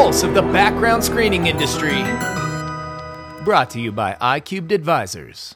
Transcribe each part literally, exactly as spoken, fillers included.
pulse of the background screening industry. Brought to you by iCubed Advisors.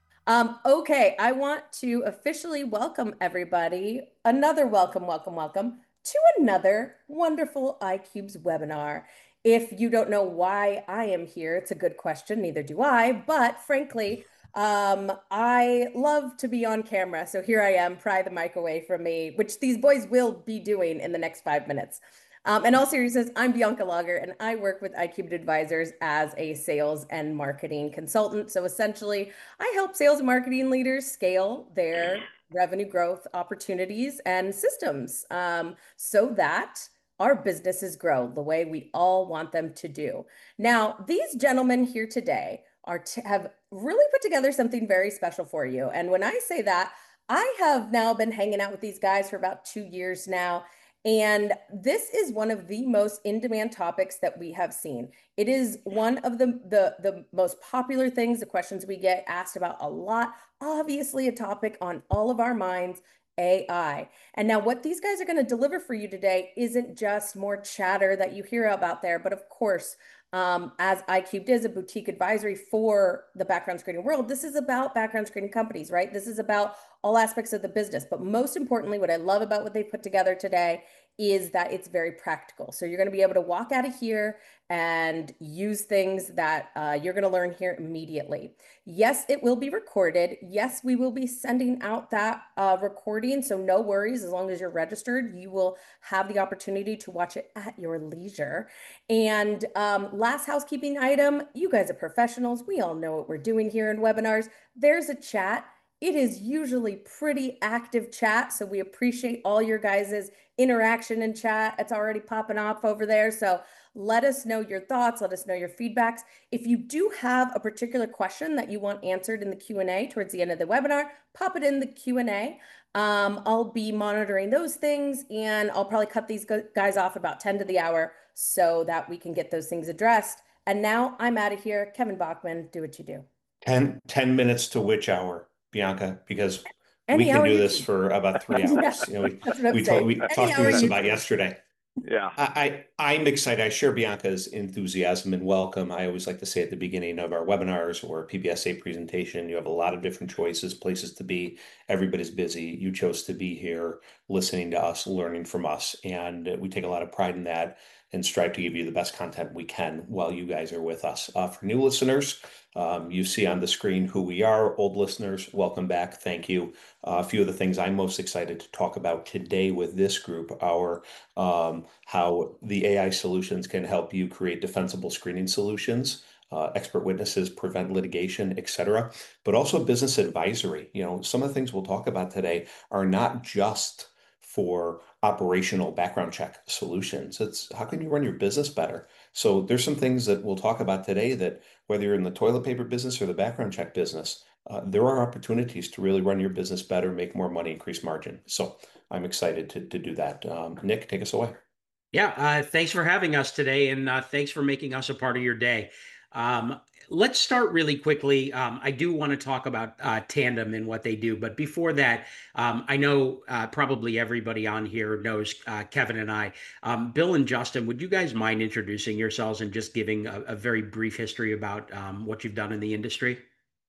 Um, okay, I want to officially welcome everybody, another welcome, welcome, welcome to another wonderful iCube's webinar. If you don't know why I am here, it's a good question, neither do I, but frankly, um, I love to be on camera. So here I am, pry the mic away from me, which these boys will be doing in the next five minutes. Um, in all seriousness, I'm Bianca Lager, and I work with iCubed Advisors as a sales and marketing consultant. So essentially, I help sales and marketing leaders scale their revenue growth opportunities and systems um, so that our businesses grow the way we all want them to do. Now, these gentlemen here today are to have really put together something very special for you. And when I say that, I have now been hanging out with these guys for about two years now. And this is one of the most in-demand topics that we have seen. It is one of the, the, the most popular things, the questions we get asked about a lot. Obviously, a topic on all of our minds, A I. And now what these guys are going to deliver for you today isn't just more chatter that you hear about there, but of course, um, as iCubed is a boutique advisory for the background screening world, this is about background screening companies, right? This is about all aspects of the business. But most importantly, what I love about what they put together today is that it's very practical. So you're going to be able to walk out of here and use things that uh, you're going to learn here immediately. Yes, it will be recorded. Yes, we will be sending out that uh, recording. So no worries, as long as you're registered, you will have the opportunity to watch it at your leisure. And um, last housekeeping item, you guys are professionals. We all know what we're doing here in webinars. There's a chat. It is usually pretty active chat, so we appreciate all your guys' interaction in chat. It's already popping off over there, so let us know your thoughts. Let us know your feedbacks. If you do have a particular question that you want answered in the Q and A towards the end of the webinar, pop it in the Q and A. Um, I'll be monitoring those things, and I'll probably cut these guys off about ten to the hour so that we can get those things addressed. And now I'm out of here. Kevin Bachman, do what you do. ten, ten minutes to which hour, Bianca? Because Any we can do you this choose. for about three hours. You know, we we, talk, we talked through this about choose. yesterday. Yeah, I, I I'm excited. I share Bianca's enthusiasm and welcome. I always like to say at the beginning of our webinars or P B S A presentation, you have a lot of different choices, places to be. Everybody's busy. You chose to be here, listening to us, learning from us, and we take a lot of pride in that and strive to give you the best content we can while you guys are with us. Uh, for new listeners, um, you see on the screen who we are. Old listeners, welcome back. Thank you. Uh, a few of the things I'm most excited to talk about today with this group are um, how the A I solutions can help you create defensible screening solutions, uh, expert witnesses, prevent litigation, et cetera, but also business advisory. You know, some of the things we'll talk about today are not just for operational background check solutions. It's how can you run your business better? So there's some things that we'll talk about today that whether you're in the toilet paper business or the background check business, uh, there are opportunities to really run your business better, make more money, increase margin. So I'm excited to, to do that. Um, Nick, take us away. Yeah, uh, thanks for having us today, and uh, thanks for making us a part of your day. Um, let's start really quickly. Um, I do want to talk about uh, Tandem and what they do, but before that, um, I know uh, probably everybody on here knows uh, Kevin and I. Um, Bill and Justin, would you guys mind introducing yourselves and just giving a, a very brief history about um, what you've done in the industry?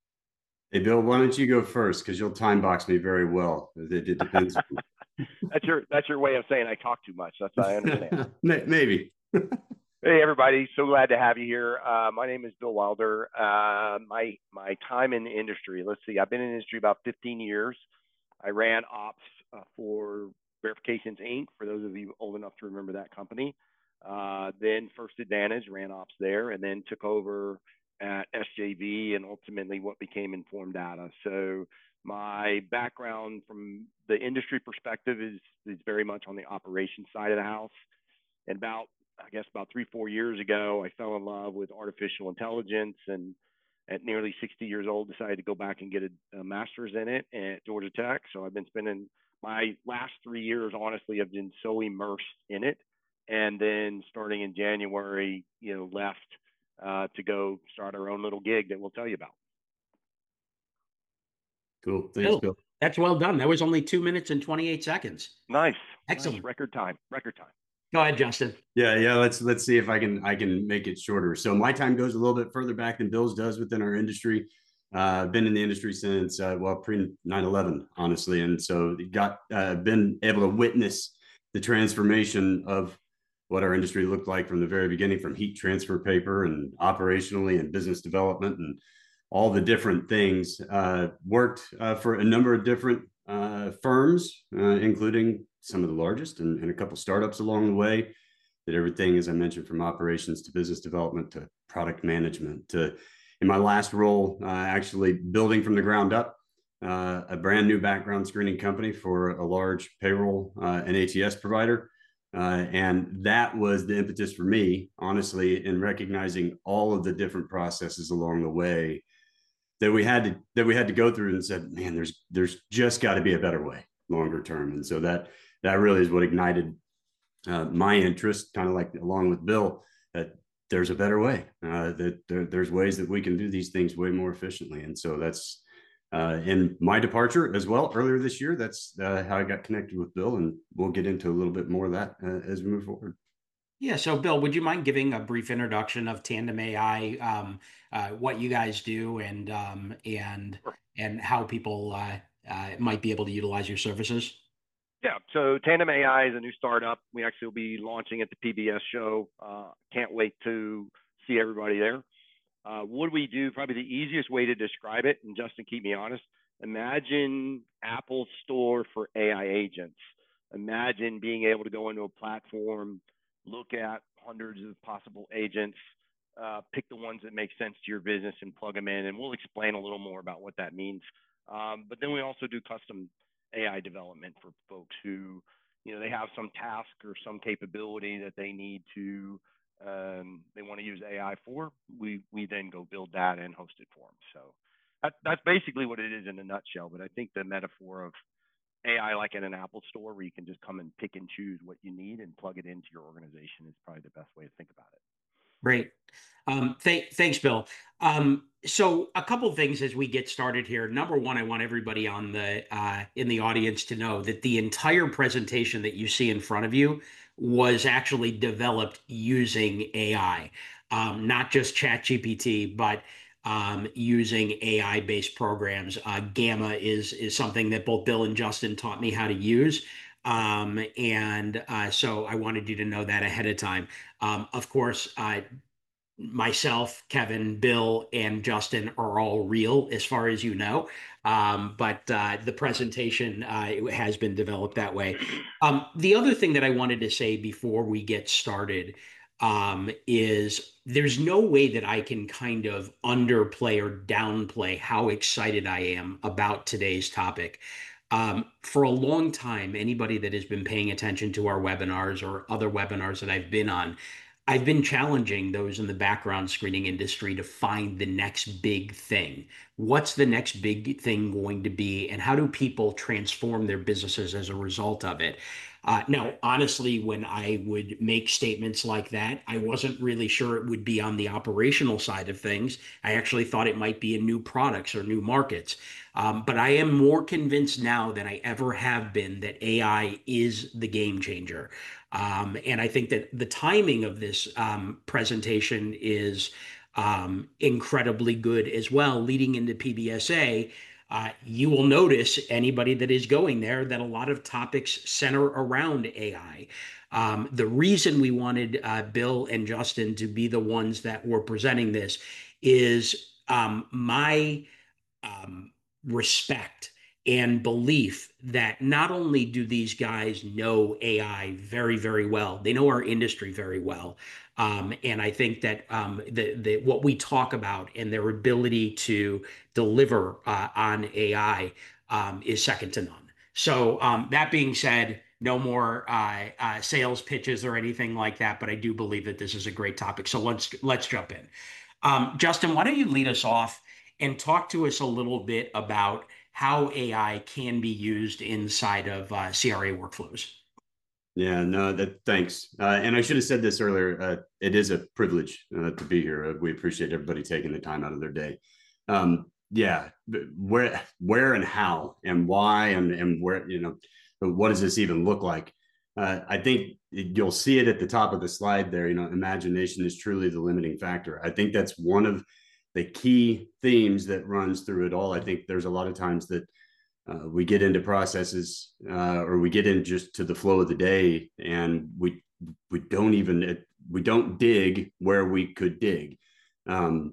Hey, Bill, why don't you go first? Because you'll time box me very well. It, it depends. that's your that's your way of saying I talk too much. That's what I understand. Maybe. Hey, everybody. So glad to have you here. Uh, my name is Bill Wilder. Uh, my my time in the industry, let's see, I've been in the industry about fifteen years. I ran ops uh, for Verifications, Incorporated, for those of you old enough to remember that company. Uh, then First Advantage, ran ops there, and then took over at S J V and ultimately what became Informed Data. So my background from the industry perspective is, is very much on the operations side of the house. And about I guess about three, four years ago, I fell in love with artificial intelligence, and at nearly sixty years old, decided to go back and get a, a master's in it at Georgia Tech. So I've been spending my last three years, honestly, I've been so immersed in it. And then starting in January, you know, left uh, to go start our own little gig that we'll tell you about. Cool. Thanks, Bill, Bill. that's well done. That was only two minutes and twenty-eight seconds. Nice. Excellent. Nice. Record time. Record time. Go ahead, Justin. Yeah, yeah. Let's let's see if I can I can make it shorter. So my time goes a little bit further back than Bill's does within our industry. Uh, I've been in the industry since uh, well pre nine eleven, honestly, and so got uh, been able to witness the transformation of what our industry looked like from the very beginning, from heat transfer paper and operationally and business development and all the different things. Uh, worked uh, for a number of different uh, firms, uh, including some of the largest and, and a couple startups along the way. Did everything, as I mentioned, from operations to business development to product management to, in my last role, uh, actually building from the ground up uh, a brand new background screening company for a large payroll uh, and A T S provider. Uh, and that was the impetus for me, honestly, in recognizing all of the different processes along the way that we had to that we had to go through, and said, man, there's there's just got to be a better way longer term. And so that that really is what ignited uh, my interest, kind of like along with Bill, that there's a better way, uh, that there, there's ways that we can do these things way more efficiently. And so that's uh, in my departure as well earlier this year. That's uh, how I got connected with Bill, and we'll get into a little bit more of that uh, as we move forward. Yeah. So, Bill, would you mind giving a brief introduction of Tandem A I, um, uh, what you guys do, and um, and and how people uh, uh, might be able to utilize your services? Yeah, so Tandem A I is a new startup. We actually will be launching at the P B S show. Uh, can't wait to see everybody there. Uh, what do we do? Probably the easiest way to describe it, and Justin, keep me honest, imagine Apple's store for A I agents. Imagine being able to go into a platform, look at hundreds of possible agents, uh, pick the ones that make sense to your business and plug them in. And we'll explain a little more about what that means. Um, but then we also do custom A I development for folks who, you know, they have some task or some capability that they need to, um, they want to use A I for. We we then go build that and host it for them. So that, that's basically what it is in a nutshell. But I think the metaphor of A I like in an Apple store where you can just come and pick and choose what you need and plug it into your organization is probably the best way to think about it. Great. Um, th thanks, Bill. Um, so a couple of things as we get started here. Number one, I want everybody on the uh, in the audience to know that the entire presentation that you see in front of you was actually developed using A I, um, not just ChatGPT, but um, using A I-based programs. Uh, Gamma is is something that both Bill and Justin taught me how to use. Um, and uh, so I wanted you to know that ahead of time. Um, of course, uh, myself, Kevin, Bill, and Justin are all real, as far as you know. Um, but uh, the presentation uh, has been developed that way. Um, the other thing that I wanted to say before we get started um, is there's no way that I can kind of underplay or downplay how excited I am about today's topic. Um, for a long time, anybody that has been paying attention to our webinars or other webinars that I've been on, I've been challenging those in the background screening industry to find the next big thing. What's the next big thing going to be, and how do people transform their businesses as a result of it? Uh, now, honestly, when I would make statements like that, I wasn't really sure it would be on the operational side of things. I actually thought it might be in new products or new markets. Um, but I am more convinced now than I ever have been that A I is the game changer. Um, and I think that the timing of this um, presentation is um, incredibly good as well, leading into P B S A. Uh, you will notice, anybody that is going there, that a lot of topics center around A I. Um, the reason we wanted uh, Bill and Justin to be the ones that were presenting this is um, my um, respect and belief that not only do these guys know A I very, very well, they know our industry very well. Um, and I think that um, the, the, what we talk about and their ability to deliver uh, on A I um, is second to none. So um, that being said, no more uh, uh, sales pitches or anything like that, but I do believe that this is a great topic. So let's let's jump in. Um, Justin, why don't you lead us off and talk to us a little bit about how A I can be used inside of uh, C R A workflows? Yeah, no, that thanks. Uh, and I should have said this earlier. Uh, it is a privilege uh, to be here. Uh, we appreciate everybody taking the time out of their day. Um, yeah, where, where, and how, and why, and and where, you know, what does this even look like? uh, I think you'll see it at the top of the slide there. You know, imagination is truly the limiting factor. I think that's one of the key themes that runs through it all. I think there's a lot of times that uh, we get into processes uh, or we get in just to the flow of the day, and we we don't even we don't dig where we could dig. Um,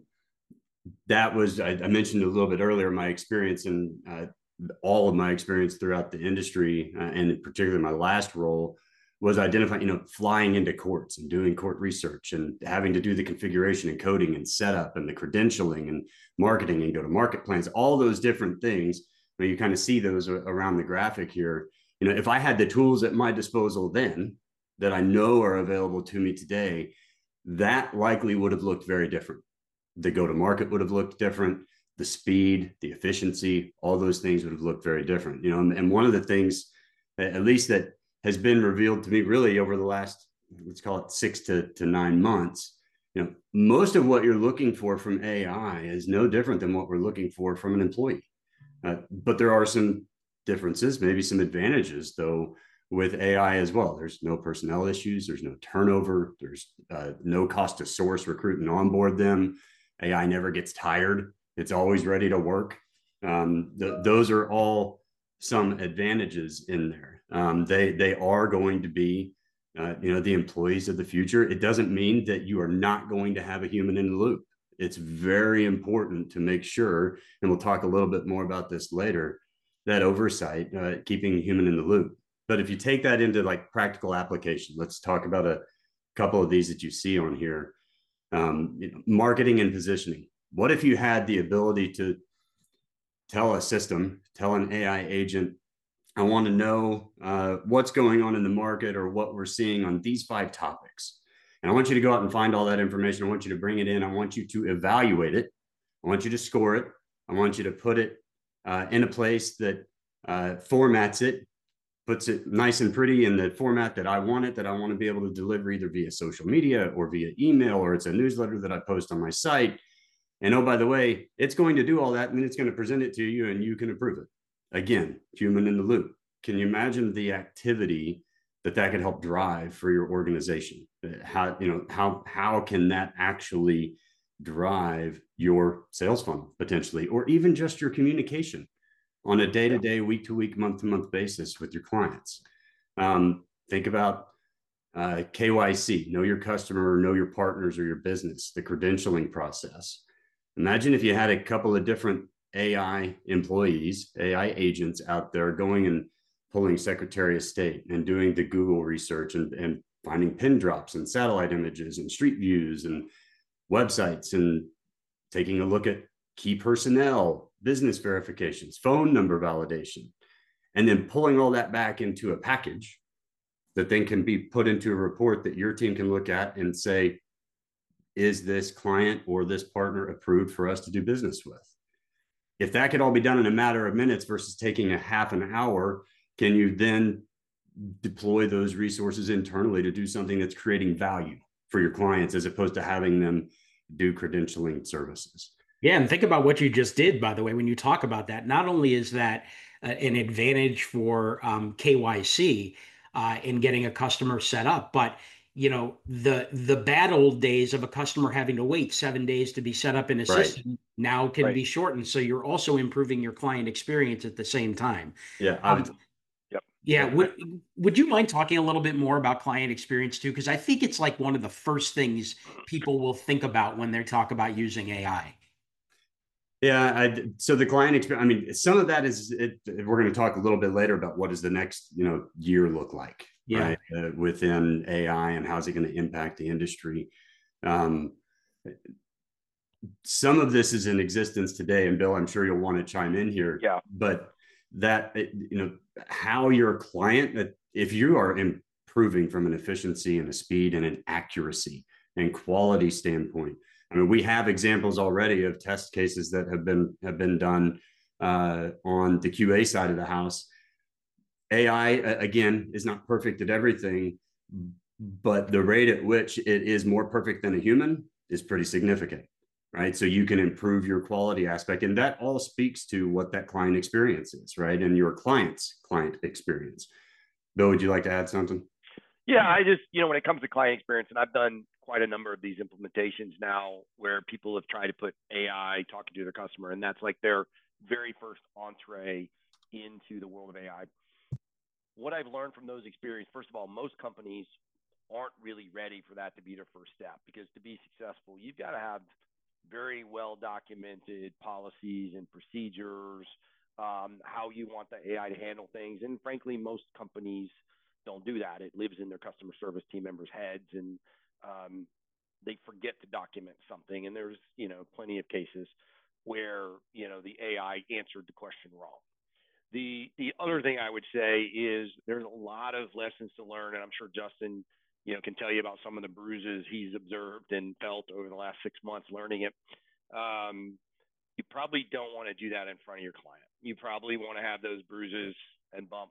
that was I, I mentioned a little bit earlier my experience in uh, all of my experience throughout the industry, uh, and particularly my last role, was identifying, you know, flying into courts and doing court research and having to do the configuration and coding and setup and the credentialing and marketing and go to market plans, all those different things. You kind of see those around the graphic here. You know, if I had the tools at my disposal then that I know are available to me today, that likely would have looked very different. The go-to-market would have looked different. The speed, the efficiency, all those things would have looked very different. You know, and, and one of the things, at least that has been revealed to me really over the last, let's call it six to, to nine months, you know, most of what you're looking for from A I is no different than what we're looking for from an employee. Uh, but there are some differences, maybe some advantages, though, with A I as well. There's no personnel issues. There's no turnover. There's uh, no cost to source, recruit, and onboard them. A I never gets tired. It's always ready to work. Um, th- those are all some advantages in there. Um, they they are going to be, uh, you know, the employees of the future. It doesn't mean that you are not going to have a human in the loop. It's very important to make sure, and we'll talk a little bit more about this later, that oversight, uh, keeping human in the loop. But if you take that into like practical application, let's talk about a couple of these that you see on here. Um, you know, marketing and positioning. What if you had the ability to tell a system, tell an A I agent, I want to know uh, what's going on in the market or what we're seeing on these five topics. And I want you to go out and find all that information. I want you to bring it in. I want you to evaluate it. I want you to score it. I want you to put it uh, in a place that uh, formats it, puts it nice and pretty in the format that I want it, that I want to be able to deliver either via social media or via email, or it's a newsletter that I post on my site. And oh, by the way, it's going to do all that, and then it's going to present it to you and you can approve it. Again, human in the loop. Can you imagine the activity that that could help drive for your organization? How, you know, how, how can that actually drive your sales funnel potentially, or even just your communication on a day-to-day, week-to-week, month-to-month basis with your clients? Um, think about uh, K Y C, know your customer, know your partners or your business, the credentialing process. Imagine if you had a couple of different A I employees, A I agents out there going and pulling Secretary of State and doing the Google research and, and finding pin drops and satellite images and street views and websites and taking a look at key personnel, business verifications, phone number validation, and then pulling all that back into a package that then can be put into a report that your team can look at and say, is this client or this partner approved for us to do business with? If that could all be done in a matter of minutes versus taking a half an hour, can you then deploy those resources internally to do something that's creating value for your clients as opposed to having them do credentialing services? Yeah, and think about what you just did, by the way, when you talk about that. Not only is that uh, an advantage for um, K Y C uh, in getting a customer set up, but you know, the the bad old days of a customer having to wait seven days to be set up in a Right. system now can Right. be shortened. So you're also improving your client experience at the same time. Yeah, I would, Um, Yep. yeah, Yep. would would you mind talking a little bit more about client experience too? Because I think it's like one of the first things people will think about when they talk about using A I. yeah. I, so the client experience, I mean, some of that is, it, we're going to talk a little bit later about what does the next, you know, year look like, Yeah. right? Uh, within A I and how's it going to impact the industry. Um, some of this is in existence today, and Bill, I'm sure you'll want to chime in here. Yeah. But that, you know, how your client, if you are improving from an efficiency and a speed and an accuracy and quality standpoint, I mean, we have examples already of test cases that have been have been done uh, on the Q A side of the house. A I, again, is not perfect at everything, but the rate at which it is more perfect than a human is pretty significant, right? So you can improve your quality aspect, and that all speaks to what that client experience is, right? And your client's client experience. Bill, would you like to add something? Yeah, I just, you know, when it comes to client experience, and I've done quite a number of these implementations now where people have tried to put A I talking to their customer, and that's like their very first entree into the world of A I. What I've learned from those experiences, first of all, most companies aren't really ready for that to be their first step, because to be successful, you've got to have very well documented policies and procedures, um, how you want the A I to handle things. And frankly, most companies don't do that. It lives in their customer service team members' heads, and um, they forget to document something. And there's, you know, plenty of cases where, you know, the A I answered the question wrong. The the other thing I would say is there's a lot of lessons to learn, and I'm sure Justin, you know, can tell you about some of the bruises he's observed and felt over the last six months learning it. Um, you probably don't want to do that in front of your client. You probably want to have those bruises and bumps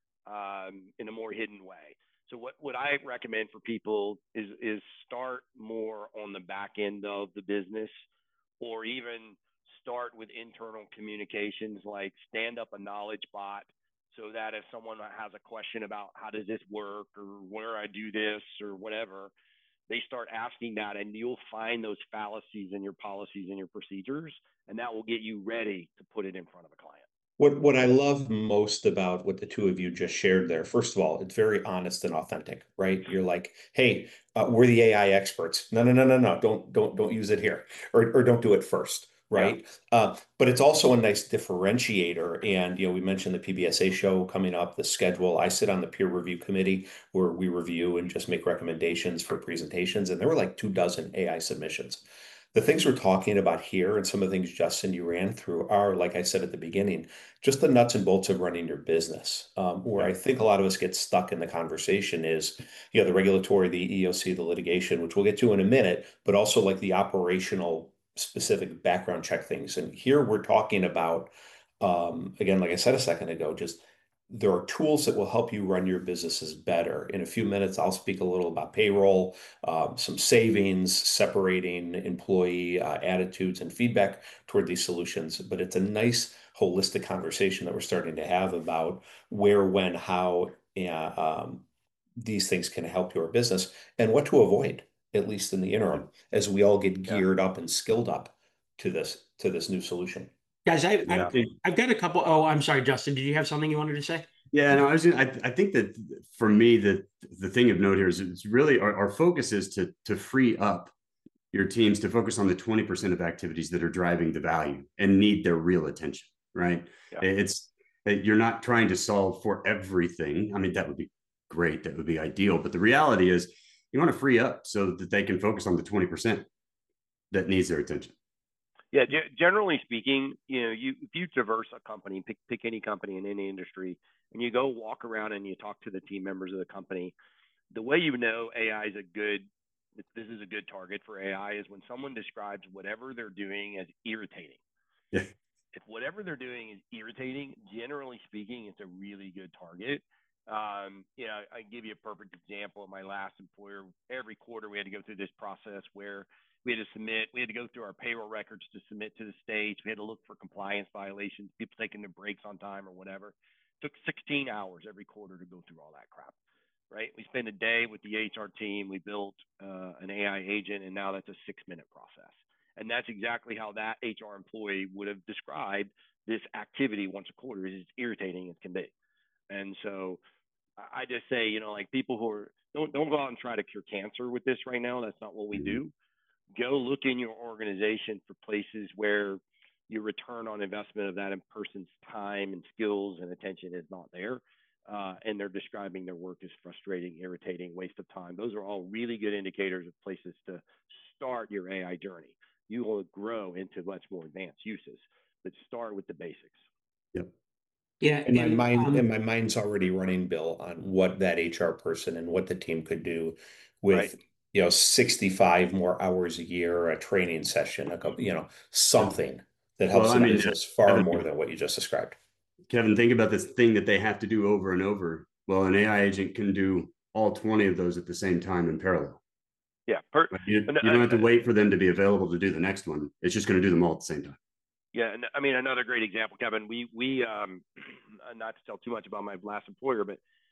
um, in a more hidden way. So what, what I recommend for people is, is start more on the back end of the business, or even start with internal communications, like stand up a knowledge bot, so that if someone has a question about how does this work, or where I do this, or whatever, they start asking that, and you'll find those fallacies in your policies and your procedures, and that will get you ready to put it in front of a client. What what I love most about what the two of you just shared there, first of all, it's very honest and authentic, right? You're like, hey, uh, we're the A I experts. No, no, no, no, no. Don't don't don't use it here, or or don't do it first, right? Yeah. Uh, but it's also a nice differentiator. And you know, we mentioned the P B S A show coming up, the schedule. I sit on the peer review committee where we review and just make recommendations for presentations, and there were like two dozen A I submissions. The things we're talking about here and some of the things, Justin, you ran through are, like I said at the beginning, just the nuts and bolts of running your business. Um, where I think a lot of us get stuck in the conversation is, you know, the regulatory, the E O C, the litigation, which we'll get to in a minute, but also like the operational specific background check things. And here we're talking about, um, again, like I said a second ago, just there are tools that will help you run your businesses better. In a few minutes, I'll speak a little about payroll, um, some savings, separating employee uh, attitudes and feedback toward these solutions. But it's a nice holistic conversation that we're starting to have about where, when, how uh, um, these things can help your business, and what to avoid, at least in the interim, as we all get geared yeah. up and skilled up to this to this new solution. Guys, I, yeah. I've, I've got a couple. Oh, I'm sorry, Justin. Did you have something you wanted to say? Yeah, no, I was. Gonna, I, I think that for me, the the thing of note here is it's really our, our focus is to to free up your teams to focus on the twenty percent of activities that are driving the value and need their real attention. Right? Yeah. It's you're not trying to solve for everything. I mean, that would be great. That would be ideal. But the reality is, you want to free up so that they can focus on the twenty percent that needs their attention. Yeah, generally speaking, you know, you if you traverse a company, pick pick any company in any industry, and you go walk around and you talk to the team members of the company, the way you know A I is a good, this is a good target for A I is when someone describes whatever they're doing as irritating. Yeah. If whatever they're doing is irritating, generally speaking, it's a really good target. Um, you know, I give you a perfect example of my last employer. Every quarter we had to go through this process where we had to submit, we had to go through our payroll records to submit to the states. We had to look for compliance violations, people taking their breaks on time or whatever. It took sixteen hours every quarter to go through all that crap, right? We spent a day with the H R team. We built uh, an A I agent, and now that's a six minute process. And that's exactly how that H R employee would have described this activity once a quarter. Is it's irritating as can be. And so I just say, you know, like people who are, don't, don't go out and try to cure cancer with this right now. That's not what we do. Go look in your organization for places where your return on investment of that in person's time and skills and attention is not there. Uh, and they're describing their work as frustrating, irritating, waste of time. Those are all really good indicators of places to start your A I journey. You will grow into much more advanced uses, but start with the basics. Yep. Yeah, and my and, mind um, and my mind's already running, Bill, on what that H R person and what the team could do with, right. you know, sixty-five more hours a year, a training session, a couple, you know, something that helps well, the I mean, business far Kevin, more than what you just described. Kevin, think about this thing that they have to do over and over. Well, an A I agent can do all twenty of those at the same time in parallel. Yeah, per- you, you don't have to wait for them to be available to do the next one. It's just going to do them all at the same time. Yeah, and I mean, another great example, Kevin, we, we um, not to tell too much about my last employer, but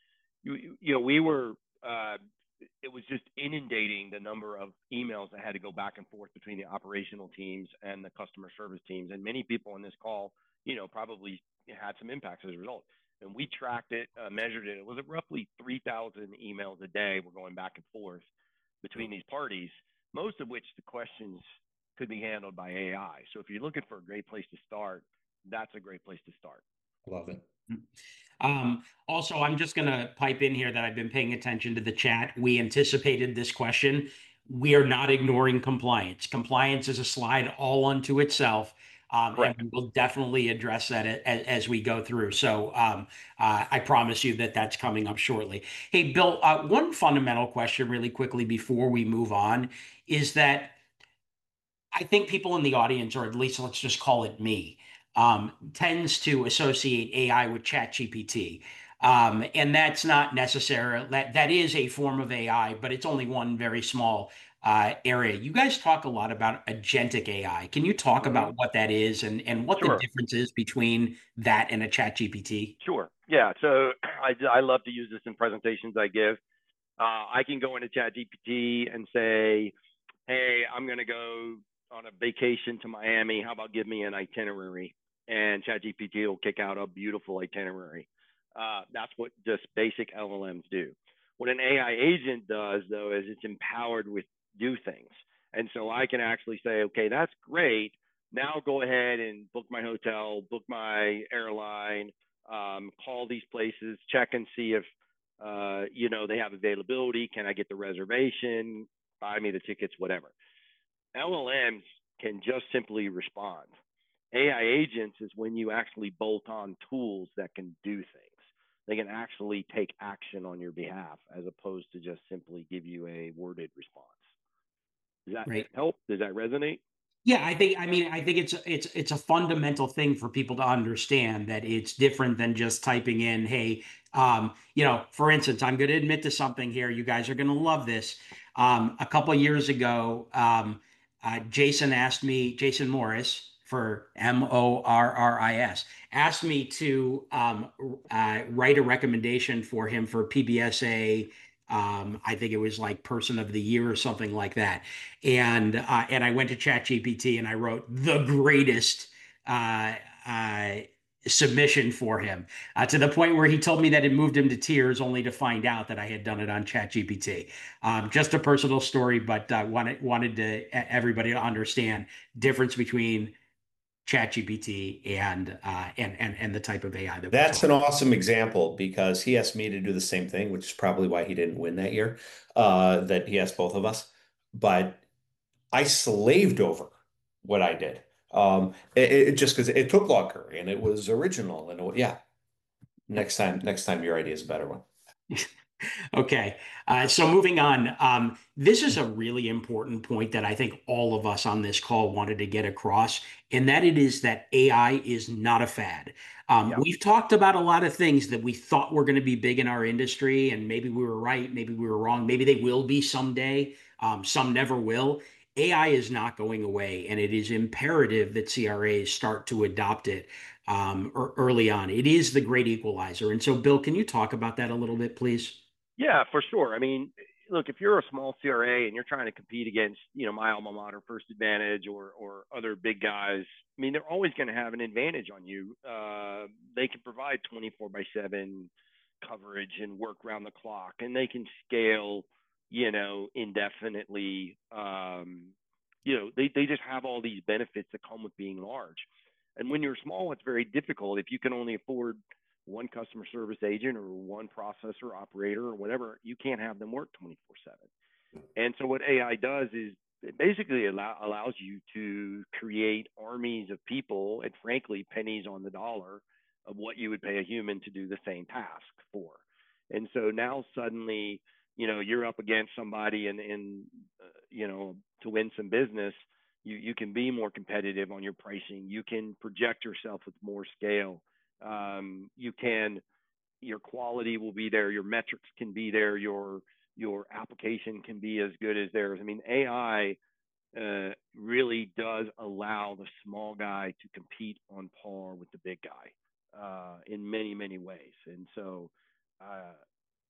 you, you know, we were, uh, it was just inundating the number of emails that had to go back and forth between the operational teams and the customer service teams. And many people on this call, you know, probably had some impacts as a result. And we tracked it, uh, measured it. It was roughly three thousand emails a day were going back and forth between these parties, most of which the questions could be handled by A I. So if you're looking for a great place to start, that's a great place to start. Love it. Um, also, I'm just going to pipe in here that I've been paying attention to the chat. We anticipated this question. We are not ignoring compliance. Compliance is a slide all unto itself. Um, and we will definitely address that as, as we go through. So um, uh, I promise you that that's coming up shortly. Hey, Bill, uh, one fundamental question really quickly before we move on is that I think people in the audience, or at least let's just call it me, um, tends to associate A I with ChatGPT. Um, and that's not necessarily, that, that is a form of A I, but it's only one very small uh, area. You guys talk a lot about agentic A I. Can you talk Mhm. about what that is and, and what the Sure. difference is between that and a ChatGPT? Sure. Yeah. So I, I love to use this in presentations I give. Uh, I can go into ChatGPT and say, hey, I'm going to go on a vacation to Miami. How about give me an itinerary? And ChatGPT will kick out a beautiful itinerary. Uh, that's what just basic L L Ms do. What an A I agent does, though, is it's empowered with do things. And so I can actually say, okay, that's great. Now go ahead and book my hotel, book my airline, um, call these places, check and see if uh, you know they have availability. Can I get the reservation? Buy me the tickets, whatever. L L Ms can just simply respond. A I agents is when you actually bolt on tools that can do things. They can actually take action on your behalf as opposed to just simply give you a worded response. Does that Right. help? Does that resonate? Yeah, I think I mean I think it's it's it's a fundamental thing for people to understand that it's different than just typing in, hey, um, you know, for instance, I'm going to admit to something here. You guys are going to love this. Um, a couple of years ago, um, uh, Jason asked me, Jason Morris for M O R R I S, asked me to um, uh, write a recommendation for him for P B S A. Um, I think it was like Person of the Year or something like that. And uh, and I went to ChatGPT and I wrote the greatest uh, uh, submission for him uh, to the point where he told me that it moved him to tears, only to find out that I had done it on ChatGPT. Um, just a personal story, but uh, wanted wanted to everybody to understand difference between ChatGPT and uh, and and and the type of A I that we're That's talking. an awesome example because he asked me to do the same thing, which is probably why he didn't win that year. Uh, that he asked both of us, but I slaved over what I did. Um, it, it just because it took longer and it was original and it, yeah. Next time, next time your idea is a better one. Okay. Uh, so moving on, um, this is a really important point that I think all of us on this call wanted to get across, and that it is that A I is not a fad. Um, Yeah. we've talked about a lot of things that we thought were going to be big in our industry, and maybe we were right, maybe we were wrong, maybe they will be someday. Um, some never will. A I is not going away, and it is imperative that C R As start to adopt it um, ear- early on. It is the great equalizer. And so, Bill, can you talk about that a little bit, please? Yeah, for sure. I mean, look, if you're a small C R A and you're trying to compete against, you know, my alma mater, First Advantage, or or other big guys, I mean, they're always going to have an advantage on you. Uh, they can provide twenty-four by seven coverage and work around the clock, and they can scale, you know, indefinitely. Um, you know, they they just have all these benefits that come with being large. And when you're small, it's very difficult. If you can only afford one customer service agent or one processor operator or whatever, you can't have them work twenty-four seven. And so what A I does is it basically allow, allows you to create armies of people at frankly pennies on the dollar of what you would pay a human to do the same task for. And so now suddenly, you know, you're up against somebody and, and uh, you know, to win some business, you, you can be more competitive on your pricing. You can project yourself with more scale. Um, you can, your quality will be there, your metrics can be there, your your application can be as good as theirs. I mean, A I uh, really does allow the small guy to compete on par with the big guy uh, in many many ways. And so, uh,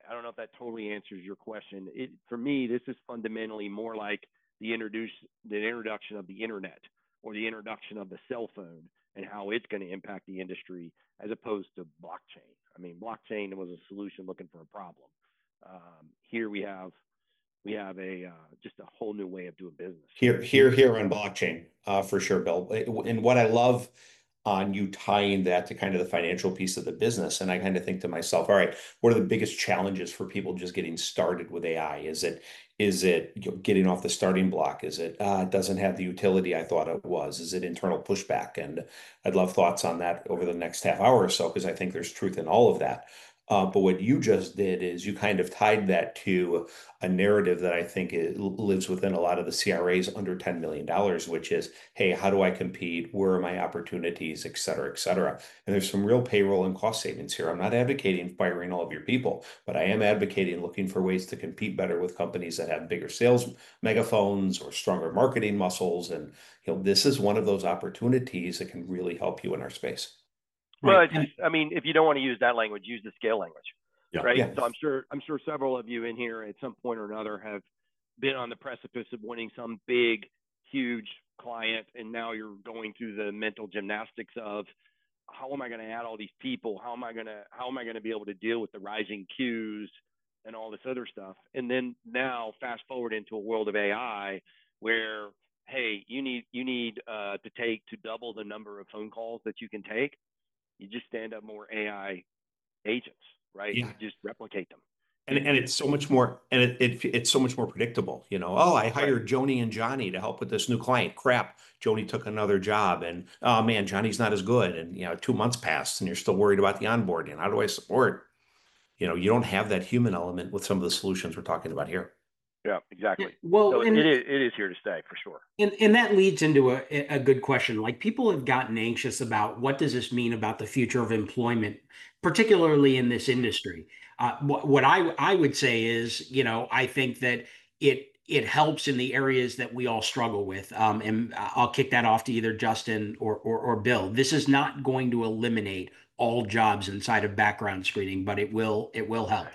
I don't know if that totally answers your question. It, for me, this is fundamentally more like the introduce the introduction of the internet or the introduction of the cell phone and how it's going to impact the industry as opposed to blockchain. I mean, blockchain was a solution looking for a problem. Um, here we have we have a uh, just a whole new way of doing business. Here, here, here on blockchain, uh, for sure, Bill. And what I love on you tying that to kind of the financial piece of the business, and I kind of think to myself, all right, what are the biggest challenges for people just getting started with A I? Is it is it you know, getting off the starting block? Is it uh, it doesn't have the utility I thought it was? Is it internal pushback? And I'd love thoughts on that over the next half hour or so, because I think there's truth in all of that. Uh, but what you just did is you kind of tied that to a narrative that I think it lives within a lot of the C R As under ten million dollars, which is, hey, how do I compete? Where are my opportunities, et cetera, et cetera. And there's some real payroll and cost savings here. I'm not advocating firing all of your people, but I am advocating looking for ways to compete better with companies that have bigger sales megaphones or stronger marketing muscles. And you know, this is one of those opportunities that can really help you in our space. Well, it's just, I mean, if you don't want to use that language, use the scale language, Yeah. right? Yeah. So I'm sure, I'm sure several of you in here at some point or another have been on the precipice of winning some big, huge client, and now you're going through the mental gymnastics of how am I going to add all these people? How am I going to, how am I going to be able to deal with the rising queues and all this other stuff? And then now fast forward into a world of A I where, hey, you need, you need uh, to take to double the number of phone calls that you can take. You just stand up more A I agents, right? Yeah. You just replicate them. And, and it's so much more, and it, it it's so much more predictable, you know. Oh, I hired right. Joni and Johnny to help with this new client. Crap, Joni took another job, and oh man, Johnny's not as good. And you know, two months passed, and you're still worried about the onboarding. How do I support? You know, you don't have that human element with some of the solutions we're talking about here. Yeah, exactly. Well, so and, it is it is here to stay for sure. And and that leads into a, a good question. Like, people have gotten anxious about what does this mean about the future of employment, particularly in this industry. Uh, what, what I I would say is, you know, I think that it it helps in the areas that we all struggle with. Um, and I'll kick that off to either Justin or, or or Bill. This is not going to eliminate all jobs inside of background screening, but it will it will help.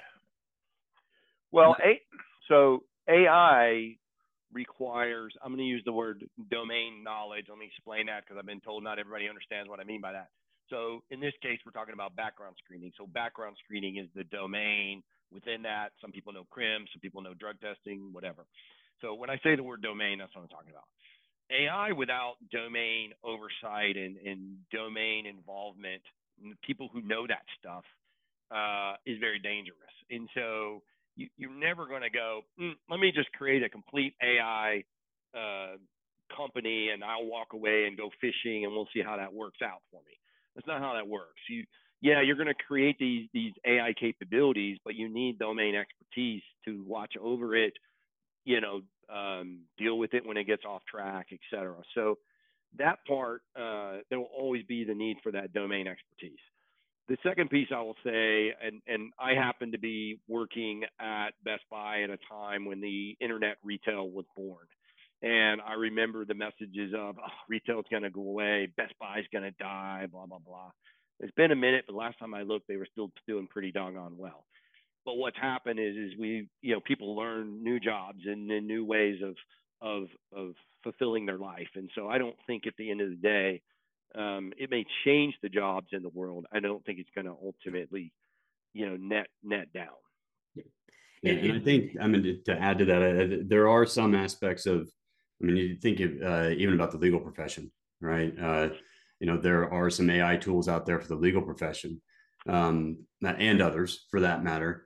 Well, a, so. A I requires, I'm going to use the word domain knowledge. Let me explain that because I've been told not everybody understands what I mean by that. So in this case, we're talking about background screening. So background screening is the domain. Within that, some people know crim, some people know drug testing, whatever. So when I say the word domain, that's what I'm talking about. A I without domain oversight and, and domain involvement, people who know that stuff, uh, is very dangerous. And so You, you're never going to go, mm, let me just create a complete A I uh, company and I'll walk away and go fishing and we'll see how that works out for me. That's not how that works. You, yeah, you're going to create these, these A I capabilities, but you need domain expertise to watch over it, you know, um, deal with it when it gets off track, et cetera. So that part, uh, there will always be the need for that domain expertise. The second piece I will say, and, and I happen to be working at Best Buy at a time when the internet retail was born. And I remember the messages of, oh, retail's going to go away, Best Buy's going to die, blah, blah, blah. It's been a minute, but last time I looked, they were still doing pretty doggone well. But what's happened is, is we, you know, people learn new jobs and, and new ways of, of, of fulfilling their life. And so I don't think at the end of the day, Um, it may change the jobs in the world. I don't think it's going to ultimately, you know, net net down. Yeah, and I think, I mean, to, to add to that, uh, there are some aspects of, I mean, you think of, uh, even about the legal profession, right? Uh, you know, there are some A I tools out there for the legal profession, um, and others for that matter.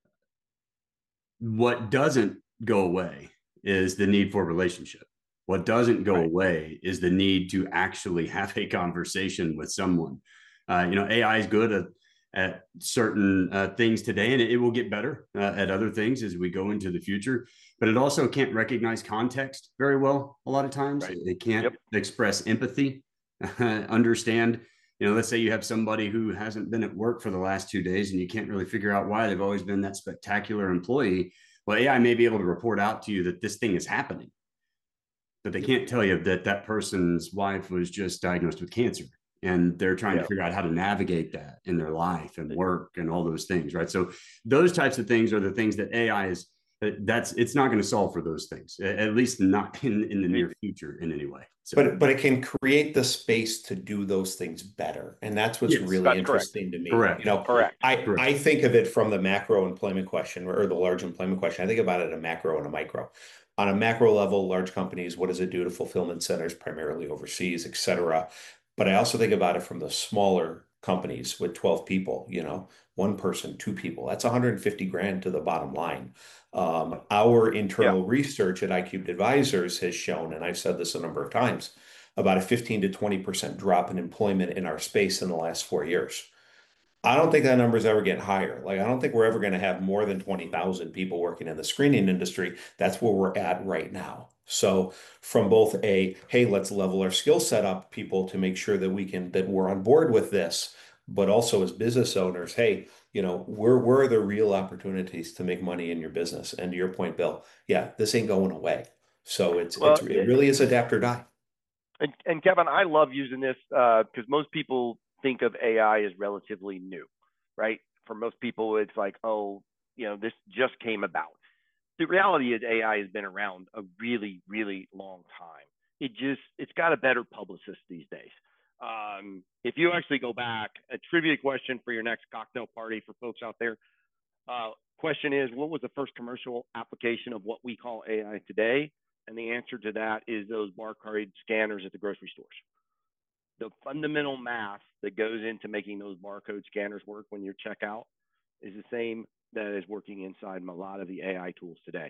What doesn't go away is the need for relationship. What doesn't go right. away is the need to actually have a conversation with someone. Uh, you know, A I is good at, at certain uh, things today, and it, it will get better uh, at other things as we go into the future. But it also can't recognize context very well a lot of times. Right. It can't yep. express empathy, understand. You know, let's say you have somebody who hasn't been at work for the last two days and you can't really figure out why. They've always been that spectacular employee. Well, A I may be able to report out to you that this thing is happening, but they can't tell you that that person's wife was just diagnosed with cancer and they're trying Yeah. to figure out how to navigate that in their life and work and all those things, right? So those types of things are the things that A I is, that's, it's not going to solve for those things, at least not in, in the near future in any way. So, But but it can create the space to do those things better. And that's what's Yes, really that's interesting to me. Correct. You know, Correct. I, Correct. I think of it from the macro employment question or the large employment question. I think about it at a macro and a micro. On a macro level, large companies, what does it do to fulfillment centers, primarily overseas, et cetera? But I also think about it from the smaller companies with twelve people, you know, one person, two people. That's one hundred fifty grand to the bottom line. Um, our internal Yeah. research at iCubed Advisors has shown, and I've said this a number of times, about a fifteen to twenty percent drop in employment in our space in the last four years. I don't think that number is ever getting higher. Like, I don't think we're ever going to have more than twenty thousand people working in the screening industry. That's where we're at right now. So from both a, hey, let's level our skill set up, people, to make sure that we can, that we're on board with this, but also as business owners, hey, you know, where, where are the real opportunities to make money in your business? And to your point, Bill, yeah, this ain't going away. So it's, Well, it's, it really is adapt or die. And, and Kevin, I love using this because uh, most people think of A I as relatively new, right? For most people, it's like, oh, you know, this just came about. The reality is A I has been around a really, really long time. It just, it's got a better publicist these days. Um, if you actually go back, a trivia question for your next cocktail party for folks out there. Uh, question is, what was the first commercial application of what we call A I today? And the answer to that is those barcode scanners at the grocery stores. The fundamental math that goes into making those barcode scanners work when you check out is the same that is working inside a lot of the A I tools today.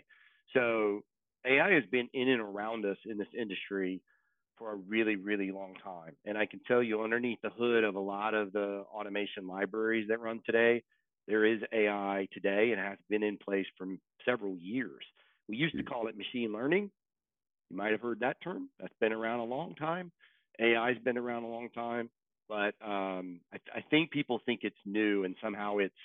So A I has been in and around us in this industry for a really, really long time. And I can tell you underneath the hood of a lot of the automation libraries that run today, there is A I today and has been in place for several years. We used to call it machine learning. You might have heard that term. That's been around a long time. A I's been around a long time, but um, I, I think people think it's new and somehow it's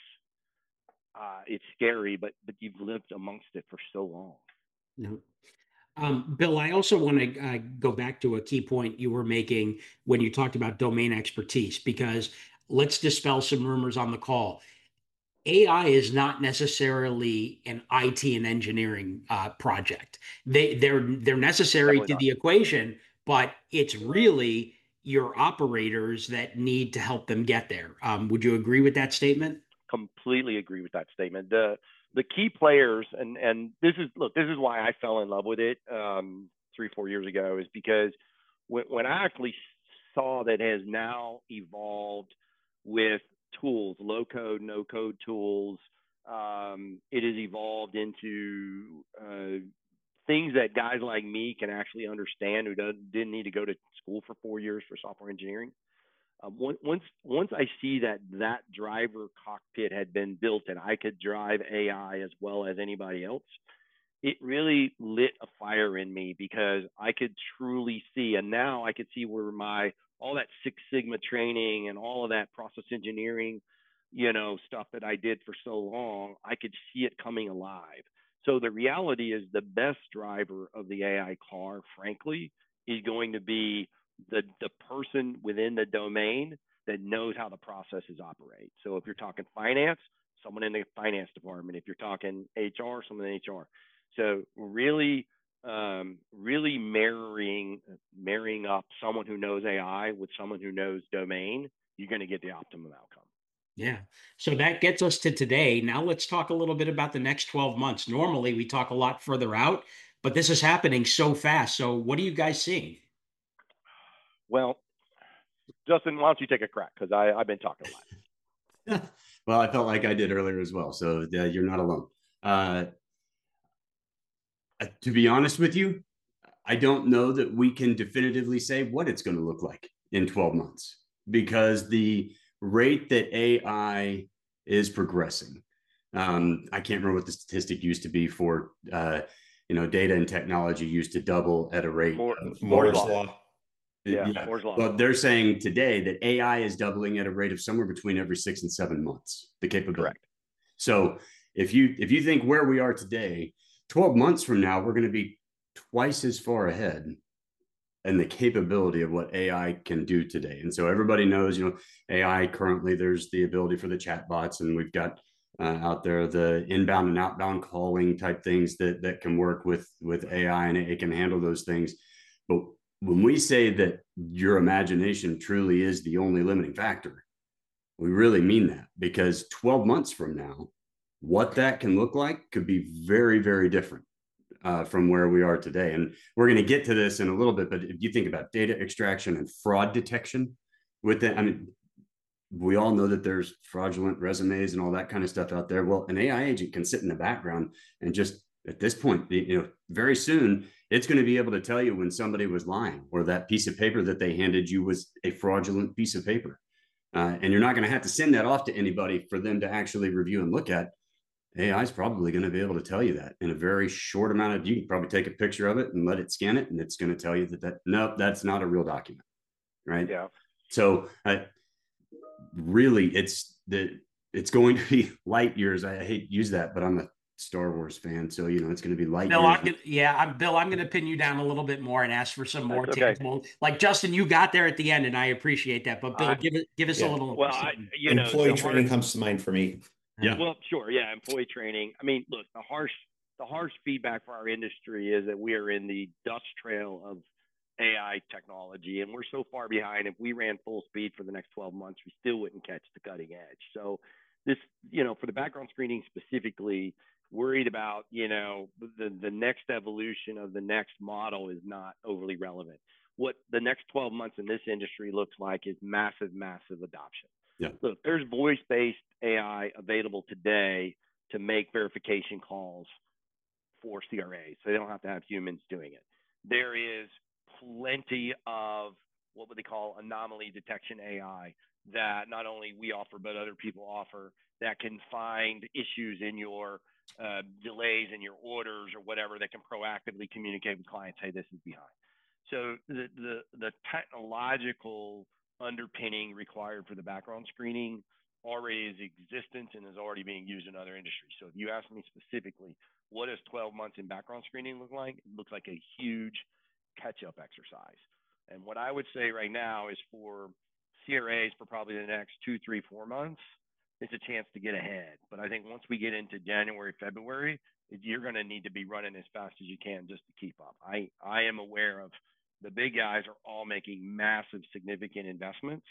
uh, it's scary. But but you've lived amongst it for so long. No. Um, Bill, I also want to uh, go back to a key point you were making when you talked about domain expertise, because let's dispel some rumors on the call. A I is not necessarily an I T and engineering uh, project. They they're they're necessary Definitely to not. the equation, but it's really your operators that need to help them get there. Um, would you agree with that statement? Completely agree with that statement. The the key players, and and this is look, this is why I fell in love with it um, three four years ago, is because when, when I actually saw that it has now evolved with tools, low code, no code tools. Um, it has evolved into uh, things that guys like me can actually understand who doesn't, didn't need to go to school for four years for software engineering. Um, once, once I see that that driver cockpit had been built and I could drive A I as well as anybody else, it really lit a fire in me because I could truly see, and now I could see where my all that Six Sigma training and all of that process engineering, you know, stuff that I did for so long, I could see it coming alive. So the reality is the best driver of the A I car, frankly, is going to be the, the person within the domain that knows how the processes operate. So if you're talking finance, someone in the finance department. If you're talking H R, someone in H R. So really, um, really marrying marrying up someone who knows A I with someone who knows domain, you're going to get the optimum outcome. Yeah. So that gets us to today. Now let's talk a little bit about the next twelve months. Normally we talk a lot further out, but this is happening so fast. So what are you guys seeing? Well, Justin, why don't you take a crack? Because I've been talking a lot. Well, I felt like I did earlier as well. So uh, you're not alone. Uh, to be honest with you, I don't know that we can definitively say what it's going to look like in twelve months, because the rate that A I is progressing, um, I can't remember what the statistic used to be for, uh, you know, data and technology used to double at a rate. More, Moore's, Moore's law. law. Yeah, yeah. Moore's law. Well, they're saying today that A I is doubling at a rate of somewhere between every six and seven months, the capability. Correct. So if you if you think where we are today, twelve months from now, we're going to be twice as far ahead and the capability of what A I can do today. And so everybody knows, you know, A I currently, there's the ability for the chatbots, and we've got uh, out there the inbound and outbound calling type things that that can work with with A I, and it, it can handle those things. But when we say that your imagination truly is the only limiting factor, we really mean that, because twelve months from now, what that can look like could be very, very different uh, from where we are today. And we're going to get to this in a little bit, but if you think about data extraction and fraud detection with it, I mean, we all know that there's fraudulent resumes and all that kind of stuff out there. Well, an A I agent can sit in the background and just, at this point, you know, very soon, it's going to be able to tell you when somebody was lying, or that piece of paper that they handed you was a fraudulent piece of paper. Uh, and you're not going to have to send that off to anybody for them to actually review and look at. A I is probably going to be able to tell you that in a very short amount of, you can probably take a picture of it and let it scan it, and it's going to tell you that, that no, that's not a real document. Right. Yeah. So uh, really, it's the, it's going to be light years. I hate to use that, but I'm a Star Wars fan, so you know it's going to be light Bill, years. I'm gonna, yeah, I'm Bill. I'm going to pin you down a little bit more and ask for some more That's okay. tangible. Like Justin, you got there at the end, and I appreciate that. But Bill, I- give it, give us yeah. a little. Well, I, you know, Employee the training hard- comes to mind for me. Yeah. Well, sure, yeah, employee training. I mean, look, the harsh, the harsh feedback for our industry is that we are in the dust trail of A I technology, and we're so far behind. If we ran full speed for the next twelve months, we still wouldn't catch the cutting edge. So, this, you know, for the background screening specifically, worried about, you know, the the next evolution of the next model is not overly relevant. What the next twelve months in this industry looks like is massive, massive adoption. Yeah. Look, there's voice-based A I available today to make verification calls for C R As, so they don't have to have humans doing it. There is plenty of what would they call anomaly detection A I that not only we offer, but other people offer, that can find issues in your uh, delays in your orders or whatever, that can proactively communicate with clients, hey, this is behind. So the, the, the technological underpinning required for the background screening already is existent and is already being used in other industries. So if you ask me specifically, what does twelve months in background screening look like? It looks like a huge catch-up exercise. And what I would say right now is for C R As for probably the next two, three, four months, it's a chance to get ahead. But I think once we get into January, February, you're going to need to be running as fast as you can just to keep up. I, I am aware of the big guys are all making massive, significant investments,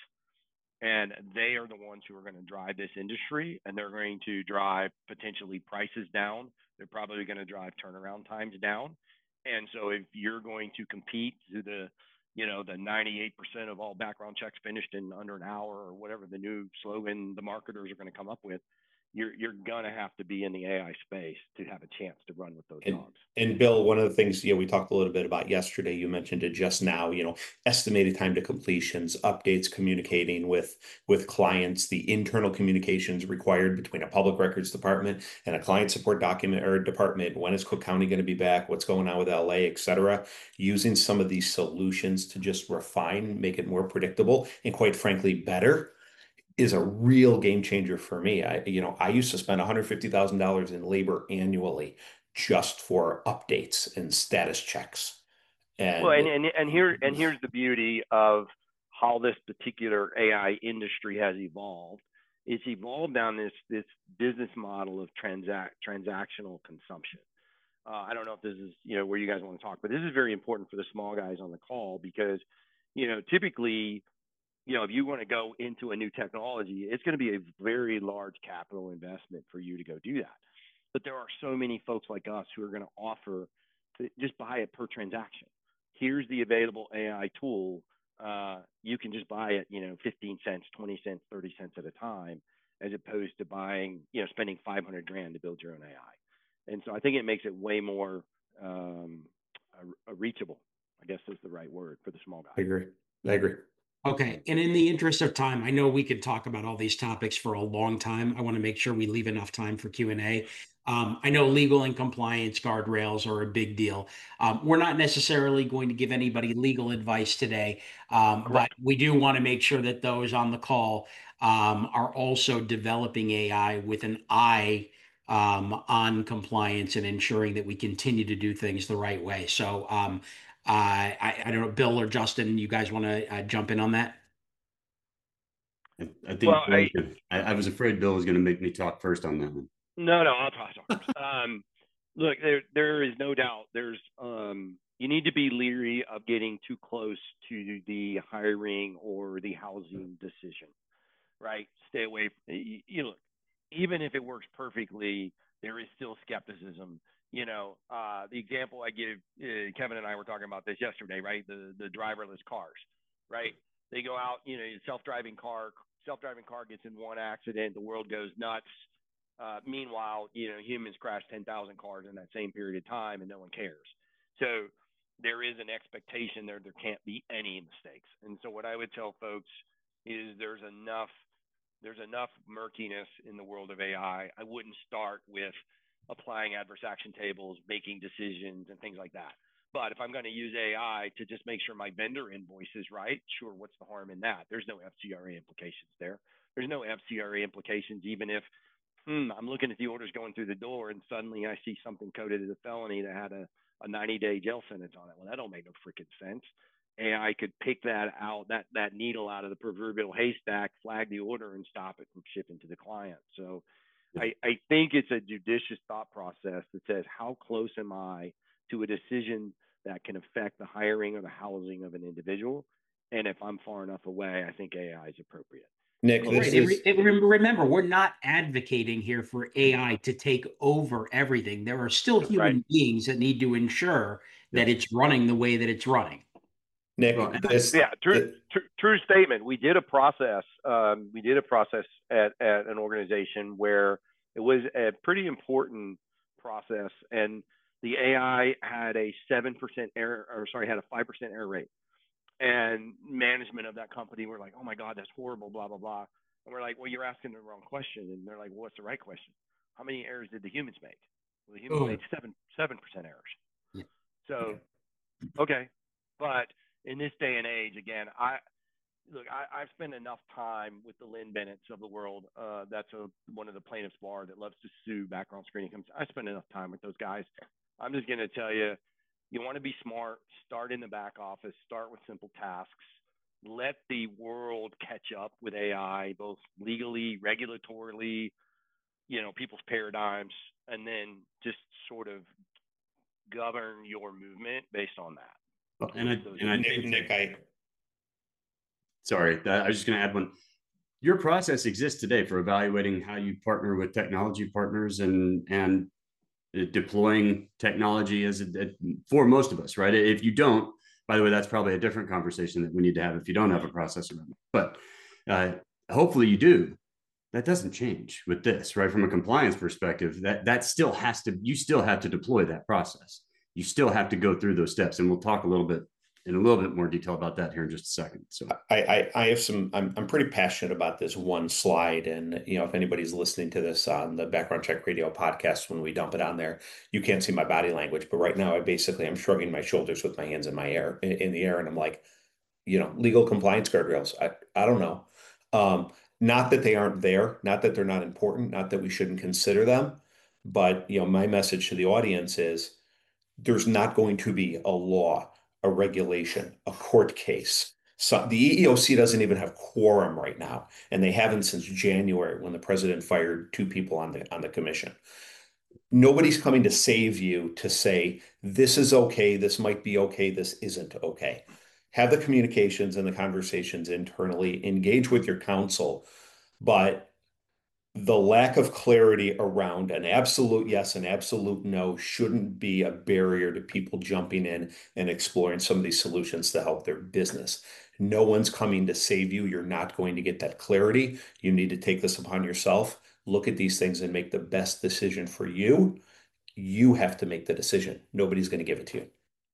and they are the ones who are going to drive this industry, and they're going to drive potentially prices down. They're probably going to drive turnaround times down. And so if you're going to compete to the, you know, the ninety-eight percent of all background checks finished in under an hour, or whatever the new slogan the marketers are going to come up with, you're you're going to have to be in the A I space to have a chance to run with those And, dogs. and Bill, one of the things, you know, we talked a little bit about yesterday, you mentioned it just now, you know, estimated time to completions, updates, communicating with, with clients, the internal communications required between a public records department and a client support document or department. When is Cook County going to be back? What's going on with L A, et cetera? Using some of these solutions to just refine, make it more predictable, and quite frankly, better, is a real game changer for me. I, you know, I used to spend one hundred fifty thousand dollars in labor annually just for updates and status checks. And well, and, and and here and here's the beauty of how this particular A I industry has evolved. It's evolved down this this business model of transact transactional consumption. Uh, I don't know if this is, you know, where you guys want to talk, but this is very important for the small guys on the call, because, you know, typically, you know, if you want to go into a new technology, it's going to be a very large capital investment for you to go do that. But there are so many folks like us who are going to offer to just buy it per transaction. Here's the available A I tool. Uh, you can just buy it, you know, fifteen cents, twenty cents, thirty cents at a time, as opposed to buying, you know, spending five hundred grand to build your own A I. And so I think it makes it way more um, a, a reachable, I guess is the right word, for the small guy. I agree. I agree. Okay. And in the interest of time, I know we could talk about all these topics for a long time. I want to make sure we leave enough time for Q and A. Um, I know legal and compliance guardrails are a big deal. Um, we're not necessarily going to give anybody legal advice today, um, but we do want to make sure that those on the call um, are also developing A I with an eye um, on compliance and ensuring that we continue to do things the right way. So um, Uh, I, I don't know, Bill or Justin, you guys want to uh, jump in on that? I, I Well, think Bill I was gonna, I, I was afraid Bill was going to make me talk first on that one. no, no, I'll talk. talk first. Um, look, there there is no doubt. There's um, you need to be leery of getting too close to the hiring or the housing decision, right? Stay away. You, you look, even if it works perfectly, there is still skepticism. You know, uh, the example I give, uh, Kevin and I were talking about this yesterday, right? The the driverless cars, right? They go out, you know, self-driving car, self-driving car gets in one accident, the world goes nuts. Uh, meanwhile, you know, humans crash ten thousand cars in that same period of time, and no one cares. So there is an expectation there. There can't be any mistakes. And so what I would tell folks is there's enough there's enough murkiness in the world of A I. I I wouldn't start with applying adverse action tables, making decisions, and things like that. But if I'm going to use A I to just make sure my vendor invoice is right, sure, what's the harm in that? There's no F C R A implications there. There's no F C R A implications, even if hmm, I'm looking at the orders going through the door and suddenly I see something coded as a felony that had a, a ninety day jail sentence on it. Well, that don't make no freaking sense. A I could pick that out, that that needle out of the proverbial haystack, flag the order, and stop it from shipping to the client. So, I, I think it's a judicious thought process that says, how close am I to a decision that can affect the hiring or the housing of an individual? And if I'm far enough away, I think A I is appropriate. Nick, Well, this right. It re- is it re- remember, we're not advocating here for A I to take over everything. There are still Right. human beings that need to ensure that Yep. it's running the way that it's running. Well, Nick, this Yeah, true, the, true, true statement. We did a process. Um, we did a process at, at an organization where it was a pretty important process, and the A I had a seven percent error, or sorry, had a five percent error rate. And management of that company were like, "Oh my God, that's horrible," blah blah blah. And we're like, "Well, you're asking the wrong question." And they're like, well, "What's the right question? How many errors did the humans make?" Well, the humans Oh, made seven seven percent errors. yeah. So okay, but in this day and age, again, I look, I, I've spent enough time with the Lynn Bennett's of the world. Uh, that's a, one of the plaintiffs bar that loves to sue background screening companies. I spend enough time with those guys. I'm just going to tell you, you want to be smart, start in the back office, start with simple tasks. Let the world catch up with A I, both legally, regulatorily, you know, people's paradigms, and then just sort of govern your movement based on that. and I, Those and I Nick, think, Nick, I sorry, I was just going to add one. Your process exists today for evaluating how you partner with technology partners and and deploying technology as a, for most of us, right? If you don't, by the way, that's probably a different conversation that we need to have if you don't have a process around it. But uh, hopefully you do. That doesn't change with this, right? From a compliance perspective, that that still has to, you still have to deploy that process. You still have to go through those steps. And we'll talk a little bit in a little bit more detail about that here in just a second. So I, I, I have some, I'm, I'm pretty passionate about this one slide. And, you know, if anybody's listening to this on the Background Check Radio podcast, when we dump it on there, you can't see my body language. But right now, I basically, I'm shrugging my shoulders with my hands in my air, in, in the air. And I'm like, you know, legal compliance guardrails. I, I don't know. Um, not that they aren't there, not that they're not important, not that we shouldn't consider them. But, you know, my message to the audience is, there's not going to be a law, a regulation, a court case. So the E E O C doesn't even have quorum right now, and they haven't since January when the president fired two people on the on the commission. Nobody's coming to save you to say this is okay, this might be okay, this isn't okay. Have the communications and the conversations internally, engage with your counsel, but the lack of clarity around an absolute yes and absolute no shouldn't be a barrier to people jumping in and exploring some of these solutions to help their business. No one's coming to save you. You're not going to get that clarity. You need to take this upon yourself, look at these things and make the best decision for you. You have to make the decision. Nobody's going to give it to you.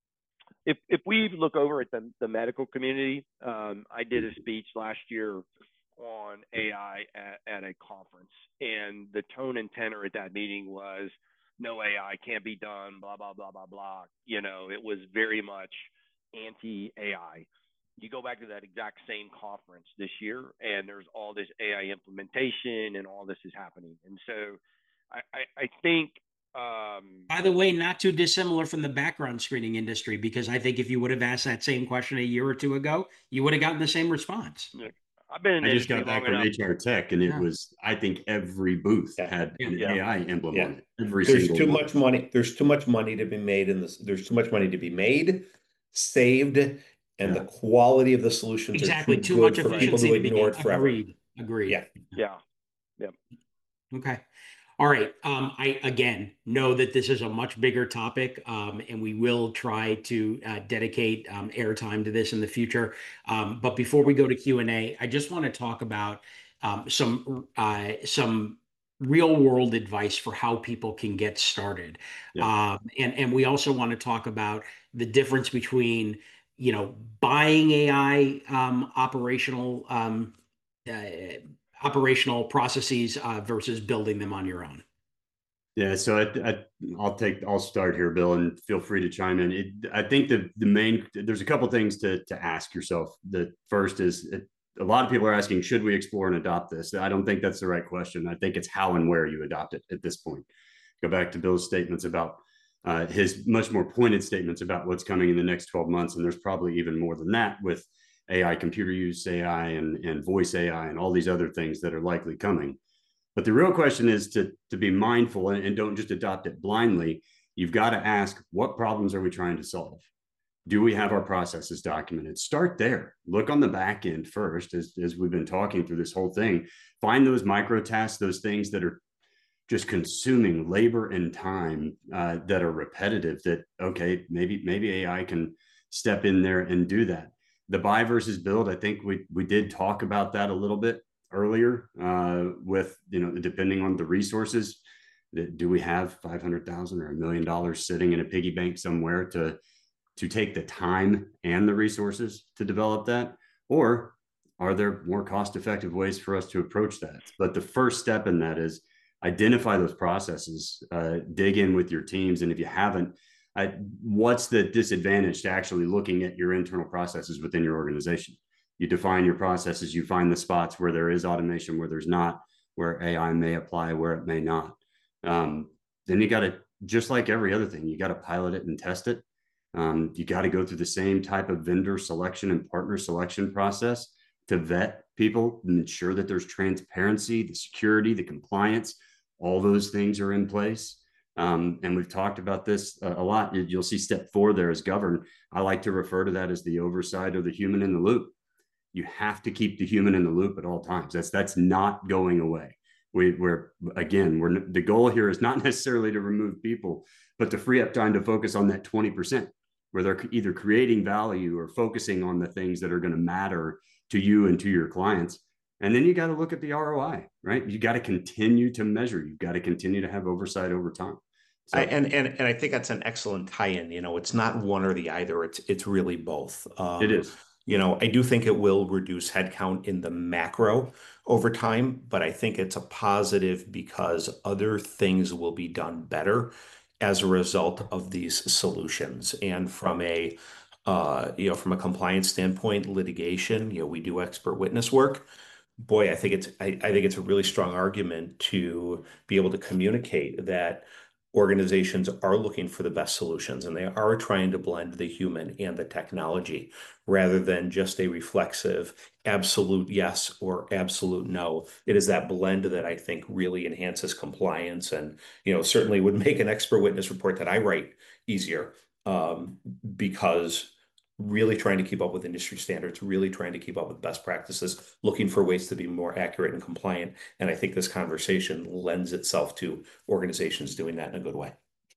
If if we look over at the, the medical community, um, I did a speech last year on A I at, at a conference, and the tone and tenor at that meeting was, no A I can't be done, blah, blah, blah, blah, blah. You know, it was very much anti-A I. You go back to that exact same conference this year, and there's all this A I implementation, and all this is happening. And so I, I, I think Um, By the way, not too dissimilar from the background screening industry, because I think if you would have asked that same question a year or two ago, you would have gotten the same response. yeah, I've been in I the just industry got back long from enough. H R Tech, and it Yeah. was, I think every booth Yeah. had Yeah. an Yeah. A I emblem Yeah. on it. Every There's single too one. much money. There's too much money to be made in this. There's too much money to be made, saved, and Yeah. the quality of the solutions Exactly. are Too too much good for people efficiency to to be ignore gained. it forever. Agreed. Agreed. Yeah. Yeah. Yep. Okay. All right. Um, I again know that this is a much bigger topic, um, and we will try to uh, dedicate um, airtime to this in the future. Um, but before we go to Q and A, I just want to talk about um, some uh, some real world advice for how people can get started, Yeah. um, and and we also want to talk about the difference between you know buying A I um, operational. Um, uh, operational processes uh, versus building them on your own. Yeah, so I, I, I'll take, I'll start here, Bill, and feel free to chime in. It, I think the the main, there's a couple things to to ask yourself. The first is, it, a lot of people are asking, should we explore and adopt this? I don't think that's the right question. I think it's how and where you adopt it at this point. Go back to Bill's statements about uh, his much more pointed statements about what's coming in the next twelve months, and there's probably even more than that with A I, computer use A I, and and voice A I, and all these other things that are likely coming. But the real question is to, to be mindful and, and don't just adopt it blindly. You've got to ask, what problems are we trying to solve? Do we have our processes documented? Start there. Look on the back end first, as, as we've been talking through this whole thing. Find those micro tasks, those things that are just consuming labor and time uh, that are repetitive, that, okay, maybe, maybe A I can step in there and do that. The buy versus build, I think we, we did talk about that a little bit earlier uh, with, you know, depending on the resources. Do we have five hundred thousand or a million dollars sitting in a piggy bank somewhere to, to take the time and the resources to develop that? Or are there more cost-effective ways for us to approach that? But the first step in that is identify those processes, uh, dig in with your teams. And if you haven't, I, what's the disadvantage to actually looking at your internal processes within your organization? You define your processes, you find the spots where there is automation, where there's not, where A I may apply, where it may not. Um, then you got to, just like every other thing, you got to pilot it and test it. Um, you got to go through the same type of vendor selection and partner selection process to vet people and ensure that there's transparency, the security, the compliance, all those things are in place. Um, and we've talked about this a, a lot. You'll see step four there is govern. I like to refer to that as the oversight or the human in the loop. You have to keep the human in the loop at all times. That's that's not going away. We, we're again, we're the goal here is not necessarily to remove people, but to free up time to focus on that twenty percent where they're either creating value or focusing on the things that are going to matter to you and to your clients. And then you got to look at the R O I, right? You got to continue to measure. You've got to continue to have oversight over time. So, I, and and and I think that's an excellent tie-in. You know, it's not one or the either. It's it's really both. Um, it is. You know, I do think it will reduce headcount in the macro over time, but I think it's a positive because other things will be done better as a result of these solutions. And from a uh, you know, from a compliance standpoint, litigation, you know, we do expert witness work. Boy, I think it's I, I think it's a really strong argument to be able to communicate that organizations are looking for the best solutions and they are trying to blend the human and the technology rather than just a reflexive absolute yes or absolute no. It is that blend that I think really enhances compliance and, you know, certainly would make an expert witness report that I write easier um, because really trying to keep up with industry standards, really trying to keep up with best practices, looking for ways to be more accurate and compliant. And I think this conversation lends itself to organizations doing that in a good way.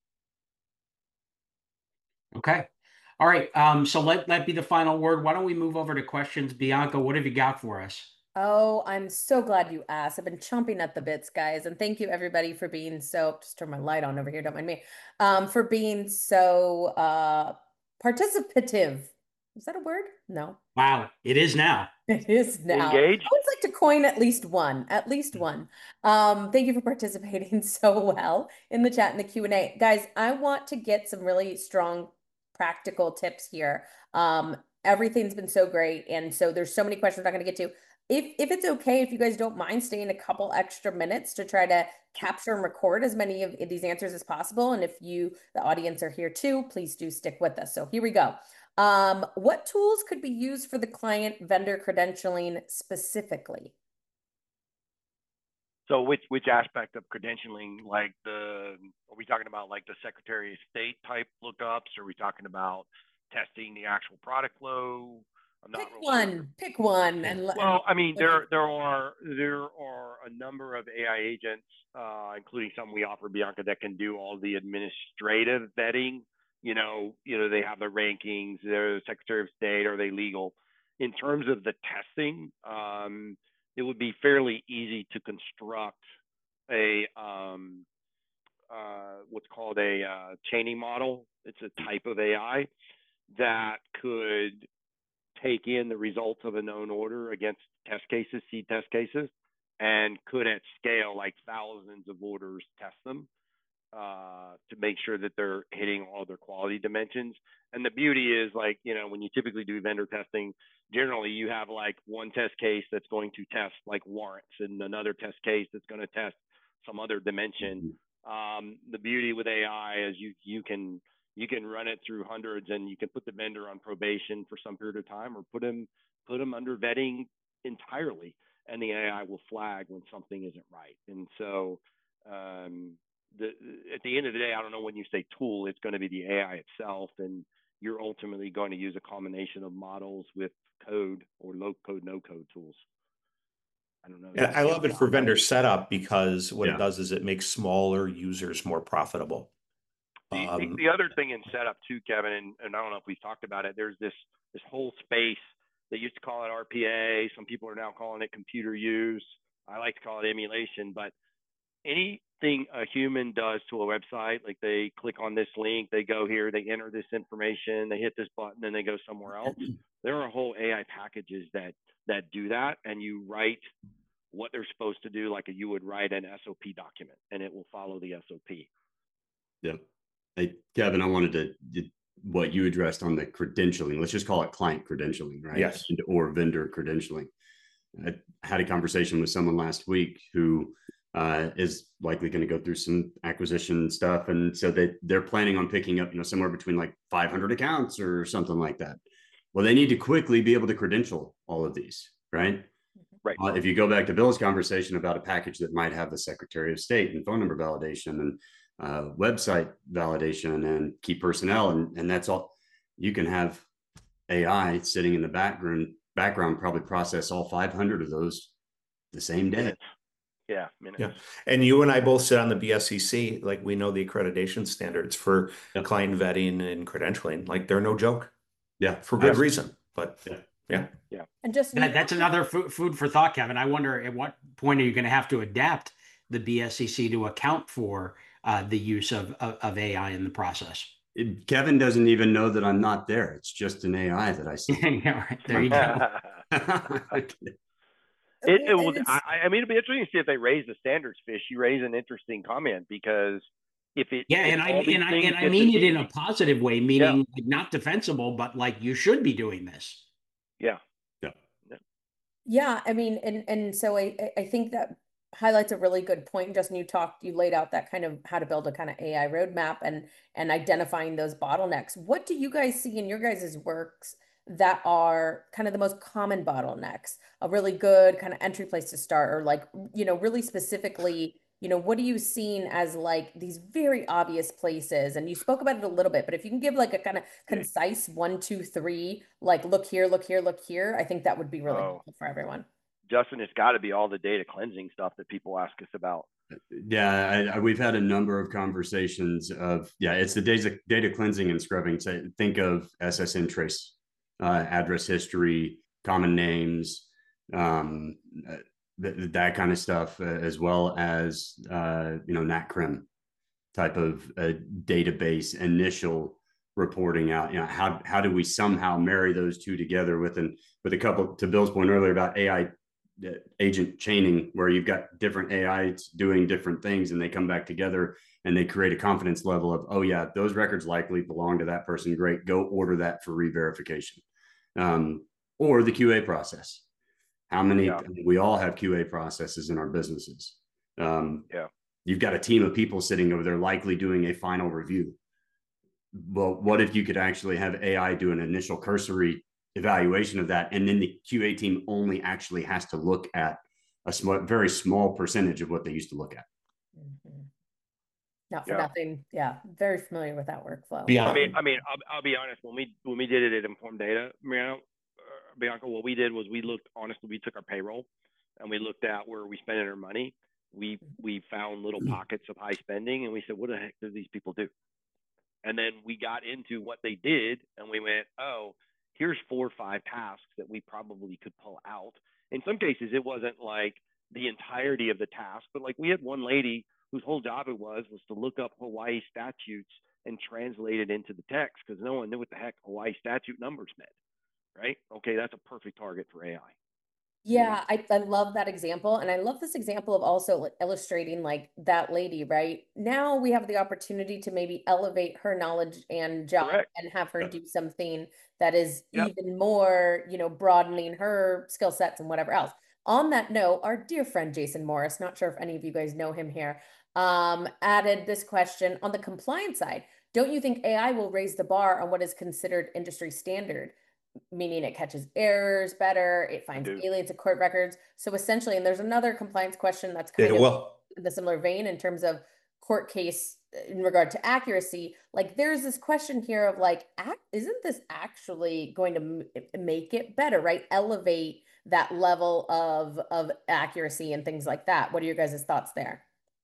Okay. All right. Um, so let that be the final word. Why don't we move over to questions? Bianca, what have you got for us? Oh, I'm so glad you asked. I've been chomping at the bits, guys. And thank you everybody for being so, just turn my light on over here, don't mind me. Um, for being so uh participative. Is that a word? No. Wow, it is now. It is now. Engaged. I always like to coin at least one, at least one. Um, thank you for participating so well in the chat and the Q and A. Guys, I want to get some really strong practical tips here. Um, everything's been so great. And so there's so many questions I'm not going to get to. if if it's okay, if you guys don't mind staying a couple extra minutes to try to capture and record as many of these answers as possible. And if you, the audience, are here too, please do stick with us. So here we go. Um, what tools could be used for the client vendor credentialing specifically? So which which aspect of credentialing, like the, are we talking about like the Secretary of State type lookups? Are we talking about testing the actual product flow? I'm not Pick real one, sure. pick one. Yeah. And, Well, and I mean, there there are there are a number of A I agents, uh, including some we offer, Bianca, that can do all the administrative vetting. You know, you know, they have the rankings. They're the Secretary of State. Are they legal? In terms of the testing, um, it would be fairly easy to construct a um, uh, what's called a uh, chaining model. It's a type of A I that could take in the results of a known order against test cases, seed test cases, and could at scale, like thousands of orders, test them uh, to make sure that they're hitting all their quality dimensions. And the beauty is, like, you know, when you typically do vendor testing, generally you have like one test case that's going to test like warrants and another test case that's going to test some other dimension. Um, the beauty with A I is you you can you can run it through hundreds, and you can put the vendor on probation for some period of time, or put them put them under vetting entirely, and the A I will flag when something isn't right. And so um, the, at the end of the day, I don't know, when you say tool, it's going to be the A I itself, and you're ultimately going to use a combination of models with code or low code, no code tools. I don't know. And I love it for vendor setup, because what Yeah. it does is it makes smaller users more profitable. The, Um, the, the other thing in setup too, Kevin, and, and I don't know if we've talked about it, there's this this whole space. They used to call it R P A. Some people are now calling it computer use. I like to call it emulation. But anything a human does to a website, like they click on this link, they go here, they enter this information, they hit this button, then they go somewhere else. There are whole A I packages that that do that, and you write what they're supposed to do, like you would write an S O P document, and it will follow the S O P. Yep. Hey, Kevin, I wanted to, what you addressed on the credentialing, let's just call it client credentialing, right? Yes. Or vendor credentialing. I had a conversation with someone last week who uh, is likely going to go through some acquisition stuff. And so they, they're planning on picking up, you know, somewhere between like five hundred accounts or something like that. Well, they need to quickly be able to credential all of these, right? Right. Uh, if you go back to Bill's conversation about a package that might have the Secretary of State and phone number validation and uh, website validation and key personnel, and, and that's all, you can have A I sitting in the background, background probably process all five hundred of those the same day. Minutes. Yeah, minutes. Yeah. And you and I both sit on the B S E C. Like, we know the accreditation standards for Yep. client vetting and credentialing. Like, they're no joke, Yeah. for good Absolutely. reason. But Yeah. yeah. Yeah. And just That, that's another food, food for thought, Kevin. I wonder at what point are you going to have to adapt the B S E C to account for uh, the use of, of, of A I in the process? It, Kevin doesn't even know that I'm not there. It's just an A I that I see. Yeah, right. There you go. It, it will. It's- I, I mean, it'll be interesting to see if they raise the standards. Fish, you raise an interesting comment, because if it, Yeah, if and I all these and I things and I get mean to- it in a positive way, meaning like not defensible, but like you should be doing this. yeah, Yeah, I mean, and and so I I- I think that highlights a really good point. Justin, you talked, you laid out that kind of how to build a kind of A I roadmap and and identifying those bottlenecks. What do you guys see in your guys' works that are kind of the most common bottlenecks? A really good kind of entry place to start, or like, you know, really specifically, you know, what are you seeing as like these very obvious places? And you spoke about it a little bit, but if you can give like a kind of concise one, two, three, like look here, look here, look here, I think that would be really Oh. helpful for everyone. Justin, it's got to be all the data cleansing stuff that people ask us about. Yeah, I, I, we've had a number of conversations of, yeah, it's the data, data cleansing and scrubbing. So think of S S N trace, uh, address history, common names, um, uh, th- that kind of stuff, uh, as well as, uh, you know, N A C C R M type of uh, database initial reporting out. You know, how, how do we somehow marry those two together with an, with a couple, to Bill's point earlier about A I agent chaining, where you've got different A Is doing different things and they come back together and they create a confidence level of, oh yeah, those records likely belong to that person. Great. Go order that for re-verification. Um, or the Q A process. How many, Yeah. I mean, we all have Q A processes in our businesses. Um, Yeah. You've got a team of people sitting over there likely doing a final review. But what if you could actually have A I do an initial cursory evaluation of that, and then the Q A team only actually has to look at a small, very small percentage of what they used to look at? Mm-hmm. Not for Yeah. nothing. Yeah, very familiar with that workflow. I Beyond, mean, I mean, I'll, I'll be honest. When we when we did it at Informed Data, Mariano, uh, Bianca, what we did was we looked. Honestly, we took our payroll and we looked at where we spending our money. We we found little pockets of high spending, and we said, "What the heck do these people do?" And then we got into what they did, and we went, "Oh, here's four or five tasks that we probably could pull out." In some cases, it wasn't like the entirety of the task, but like we had one lady whose whole job it was was to look up Hawaii statutes and translate it into the text because no one knew what the heck Hawaii statute numbers meant, right? Okay, that's a perfect target for A I. Yeah, I, I love that example. And I love this example of also like illustrating like that lady, right? Now we have the opportunity to maybe elevate her knowledge and job Correct. and have her Yep. do something that is Yep. even more, you know, broadening her skill sets and whatever else. On that note, our dear friend Jason Morris, not sure if any of you guys know him here, um, added this question on the compliance side. Don't you think A I will raise the bar on what is considered industry standard? Meaning it catches errors better, it finds do. aliens in court records. So essentially, and there's another compliance question that's it kind of will. in the similar vein in terms of court case in regard to accuracy. Like there's this question here of like, act, isn't this actually going to m- make it better, right? Elevate that level of of accuracy and things like that. What are your guys' thoughts there?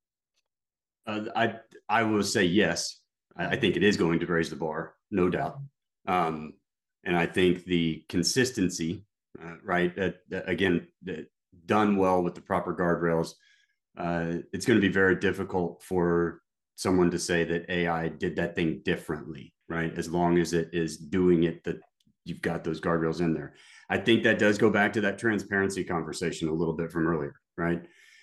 Uh, I I will say yes. I, I think it is going to raise the bar, no doubt. Um, and I think the consistency, uh, right? That, that again, that done well with the proper guardrails, uh, it's going to be very difficult for someone to say that A I did that thing differently, right? As long as it is doing it, that you've got those guardrails in there. I think that does go back to that transparency conversation a little bit from earlier, right?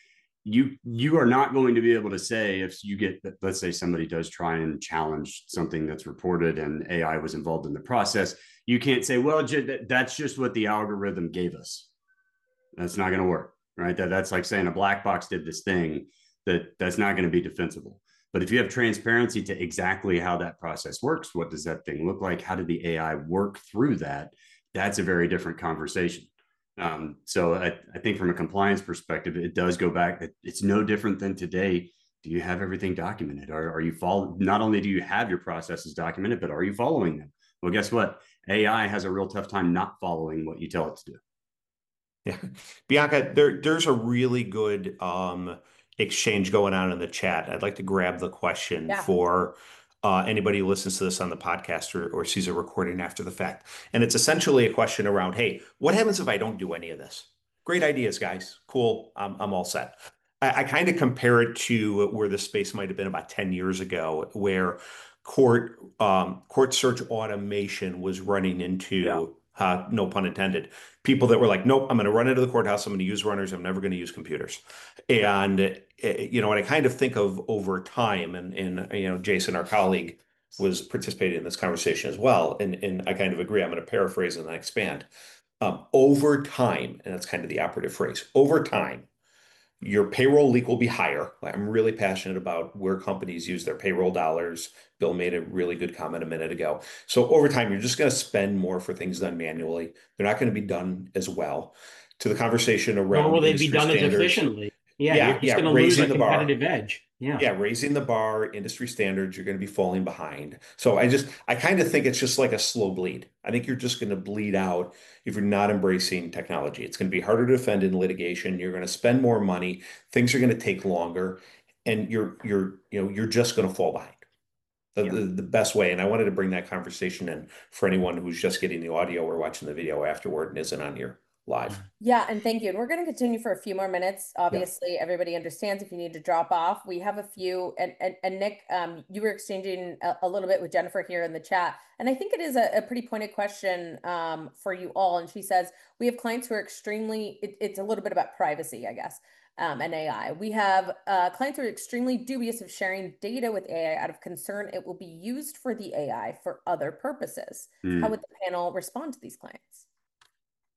You you are not going to be able to say if you get, let's say somebody does try and challenge something that's reported and A I was involved in the process, you can't say, well, that's just what the algorithm gave us. That's not going to work, right? That that's like saying a black box did this thing. That that's not going to be defensible. But if you have transparency to exactly how that process works, what does that thing look like? How did the A I work through that? That's a very different conversation. Um, so I, I think from a compliance perspective, it does go back. It, it's no different than today. Do you have everything documented? Are, are you follow? Not only do you have your processes documented, but are you following them? Well, guess what? A I has a real tough time not following what you tell it to do. Yeah. Bianca, there, there's a really good um, exchange going on in the chat. I'd like to grab the question Yeah. for uh, anybody who listens to this on the podcast or, or sees a recording after the fact. And it's essentially a question around, hey, what happens if I don't do any of this? Great ideas, guys. Cool. I'm, I'm all set. I, I kind of compare it to where the space might have been about ten years ago, where court um, court search automation was running into, Yeah. uh, no pun intended, people that were like, nope, I'm going to run into the courthouse. I'm going to use runners. I'm never going to use computers. And, uh, you know, and I kind of think of over time, and, and, you know, Jason, our colleague, was participating in this conversation as well. And, and I kind of agree. I'm going to paraphrase and then expand. Um, over time, and that's kind of the operative phrase, over time, your payroll leak will be higher. I'm really passionate about where companies use their payroll dollars. Bill made a really good comment a minute ago. So over time, you're just going to spend more for things done manually. They're not going to be done as well. To the conversation around Nor will they be industry done as standards. efficiently. Yeah, Yeah, you're just yeah, going to lose a raising the bar. competitive edge. Yeah. Yeah, raising the bar, industry standards, you're going to be falling behind. So I just, I kind of think it's just like a slow bleed. I think you're just going to bleed out if you're not embracing technology. It's going to be harder to defend in litigation. You're going to spend more money. Things are going to take longer, and you're, you're, you know, you're just going to fall behind. The, Yeah. the, the best way, and I wanted to bring that conversation in for anyone who's just getting the audio or watching the video afterward and isn't on here live. Yeah, and thank you. And we're going to continue for a few more minutes. Obviously, everybody understands if you need to drop off. We have a few, and and, and Nick, um, you were exchanging a, a little bit with Jennifer here in the chat, and I think it is a, a pretty pointed question um, for you all. And she says, we have clients who are extremely, it, it's a little bit about privacy, I guess, um, and A I. We have uh, clients who are extremely dubious of sharing data with A I out of concern it will be used for the A I for other purposes. Mm. How would the panel respond to these clients?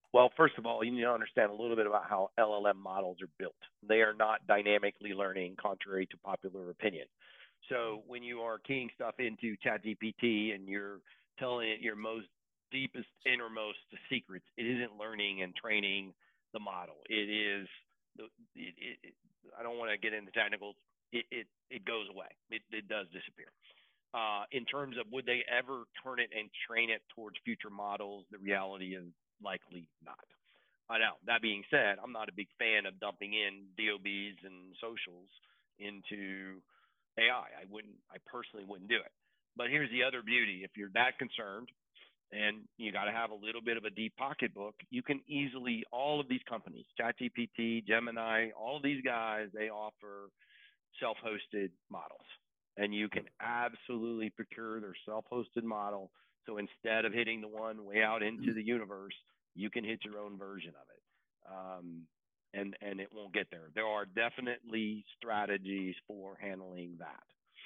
Well, first of all, you need to understand a little bit about how L L M models are built. They are not dynamically learning, contrary to popular opinion. So when you are keying stuff into ChatGPT and you're telling it your most deepest, innermost secrets, it isn't learning and training the model. It is, it, it, it, I don't want to get into technicals. It, it, it goes away. It, it does disappear. Uh, in terms of would they ever turn it and train it towards future models, the reality is likely not. I know. That being said, I'm not a big fan of dumping in D O Bs and socials into A I. I wouldn't, I personally wouldn't do it. But here's the other beauty. If you're that concerned and you got to have a little bit of a deep pocketbook, you can easily, all of these companies, ChatGPT, Gemini, all of these guys, they offer self-hosted models. And you can absolutely procure their self-hosted model. So instead of hitting the one way out into the universe, you can hit your own version of it. Um, and, and it won't get there. There are definitely strategies for handling that.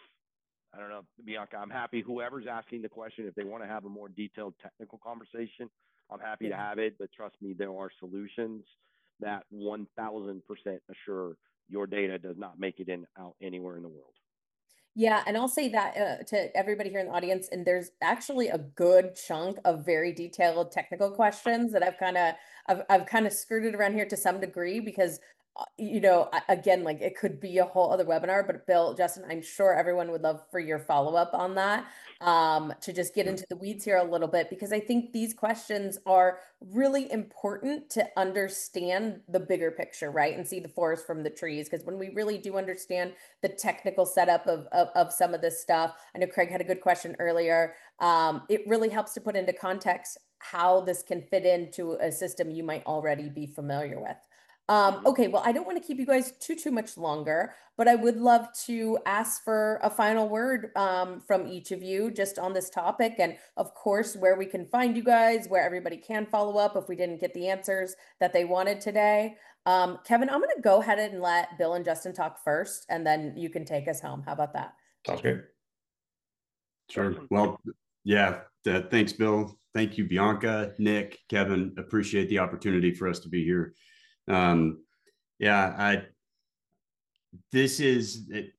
I don't know, Bianca, I'm happy whoever's asking the question, if they want to have a more detailed technical conversation, I'm happy to have it, but trust me, there are solutions that one thousand percent assure your data does not make it in out anywhere in the world. Yeah, and I'll say that uh, to everybody here in the audience, and there's actually a good chunk of very detailed technical questions that I've kind of I've, I've kind of skirted around here to some degree because uh, you know, again, like it could be a whole other webinar, but Bill, Justin, I'm sure everyone would love for your follow-up on that, um, to just get into the weeds here a little bit, because I think these questions are really important to understand the bigger picture, right? And see the forest from the trees. Because when we really do understand the technical setup of, of, of some of this stuff, I know Craig had a good question earlier, um, it really helps to put into context how this can fit into a system you might already be familiar with. Um, okay, well, I don't want to keep you guys too, too much longer, but I would love to ask for a final word um, from each of you just on this topic. And of course, where we can find you guys, where everybody can follow up if we didn't get the answers that they wanted today. Um, Kevin, I'm going to go ahead and let Bill and Justin talk first, and then you can take us home. How about that? Sounds great. Sure. Well, yeah, uh, thanks, Bill. Thank you, Bianca, Nick, Kevin. Appreciate the opportunity for us to be here. Um, yeah, I, this is, it,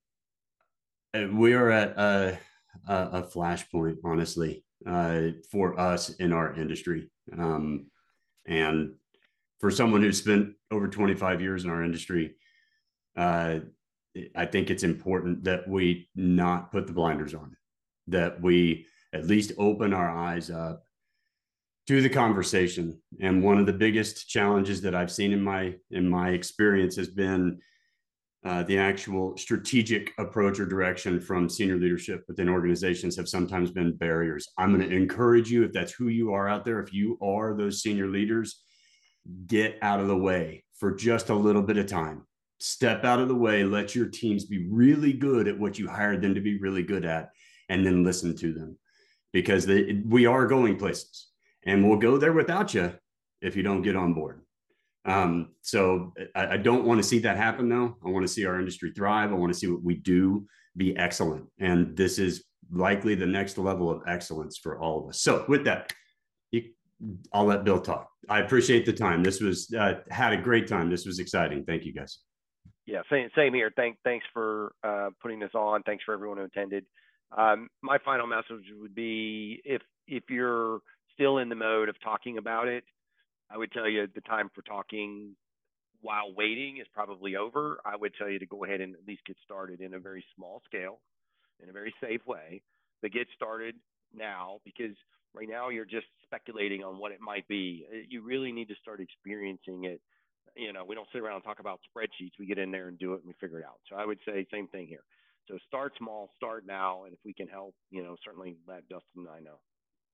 we are at a, a, a flashpoint, honestly, uh, for us in our industry. Um, and for someone who's spent over twenty-five years in our industry, uh, I think it's important that we not put the blinders on, that we at least open our eyes up to the conversation. And one of the biggest challenges that I've seen in my in my experience has been uh, the actual strategic approach or direction from senior leadership within organizations have sometimes been barriers. I'm going to encourage you, if that's who you are out there, if you are those senior leaders, get out of the way for just a little bit of time. Step out of the way, let your teams be really good at what you hired them to be really good at, and then listen to them, because they, we are going places. And we'll go there without you if you don't get on board. Um, so I, I don't want to see that happen, though. I want to see our industry thrive. I want to see what we do be excellent. And this is likely the next level of excellence for all of us. So with that, you, I'll let Bill talk. I appreciate the time. This was, uh, had a great time. This was exciting. Thank you, guys. Yeah, same, same here. Thank, thanks for uh, putting this on. Thanks for everyone who attended. Um, my final message would be, if if you're still in the mode of talking about it, I would tell you the time for talking while waiting is probably over. I would tell you to go ahead and at least get started in a very small scale, in a very safe way, but get started now, because right now you're just speculating on what it might be. You really need to start experiencing it. You know, we don't sit around and talk about spreadsheets. We get in there and do it and we figure it out. So I would say same thing here. So start small, start now. And if we can help, you know, certainly let Justin and I know.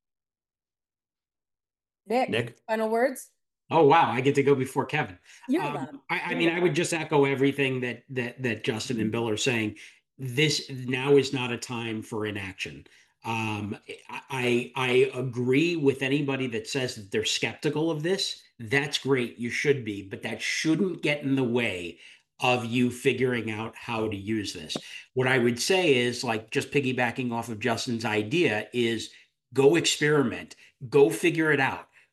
Nick, Nick? final words? Oh, wow. I get to go before Kevin. You're Um, allowed. I, I You're mean, allowed. I would just echo everything that that that Justin and Bill are saying. This now is not a time for inaction. Um, I I agree with anybody that says that they're skeptical of this. That's great. You should be, but that shouldn't get in the way of you figuring out how to use this. What I would say is, like, just piggybacking off of Justin's idea, is go experiment, go figure it out.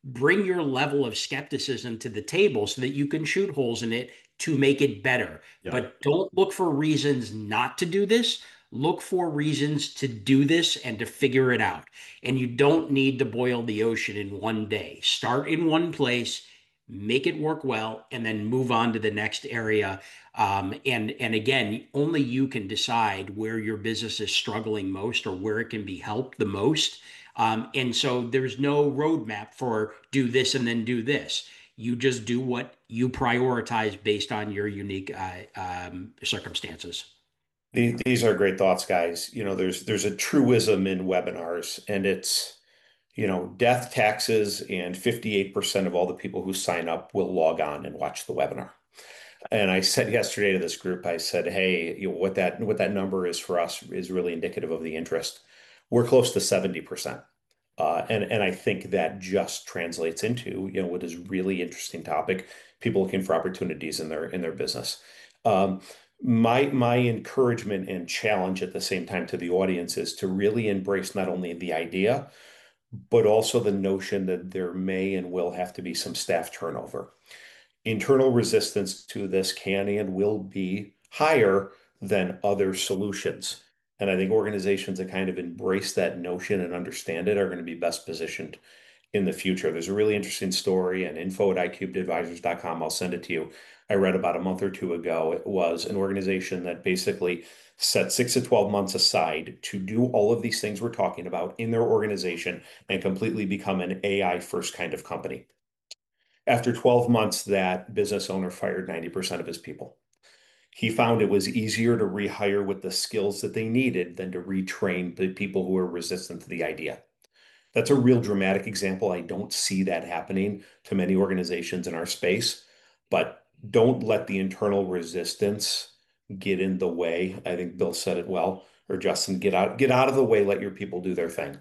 bring your level of skepticism to the table so that you can shoot holes in it to make it better. Yeah. But don't look for reasons not to do this. Look for reasons to do this and to figure it out. And you don't need to boil the ocean in one day. Start in one place, make it work well, and then move on to the next area. Um, and, and again, only you can decide where your business is struggling most or where it can be helped the most. Um, and so there's no roadmap for do this and then do this. You just do what you prioritize based on your unique uh, um, circumstances. These are great thoughts, guys. You know, there's there's a truism in webinars, and it's, you know, death, taxes, and fifty-eight percent of all the people who sign up will log on and watch the webinar. And I said yesterday to this group, I said, hey, you know, what that what that number is for us is really indicative of the interest. We're close to seventy percent. Uh, and, and I think that just translates into, you know, what is really interesting topic, people looking for opportunities in their in their business. Um, my my encouragement and challenge at the same time to the audience is to really embrace not only the idea, but also the notion that there may and will have to be some staff turnover. Internal resistance to this can and will be higher than other solutions. And I think organizations that kind of embrace that notion and understand it are going to be best positioned in the future. There's a really interesting story, and info at i cubed advisors dot com. I'll send it to you. I read about a month or two ago. It was an organization that basically set six to twelve months aside to do all of these things we're talking about in their organization and completely become an A I first kind of company. After twelve months, that business owner fired ninety percent of his people. He found it was easier to rehire with the skills that they needed than to retrain the people who were resistant to the idea. That's a real dramatic example. I don't see that happening to many organizations in our space, but don't let the internal resistance get in the way. I think Bill said it well, or Justin, get out, get out of the way, let your people do their thing.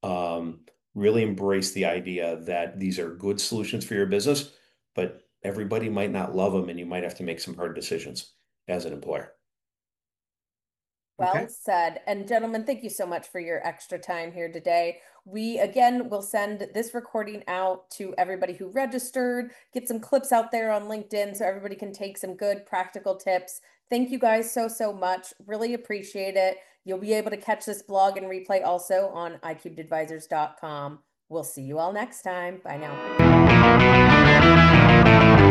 Um, really embrace the idea that these are good solutions for your business, but everybody might not love them, and you might have to make some hard decisions as an employer. Well Okay. said. And gentlemen, thank you so much for your extra time here today. We, again, will send this recording out to everybody who registered, get some clips out there on LinkedIn so everybody can take some good practical tips. Thank you guys so, so much. Really appreciate it. You'll be able to catch this blog and replay also on i cubed advisors dot com. We'll see you all next time. Bye now.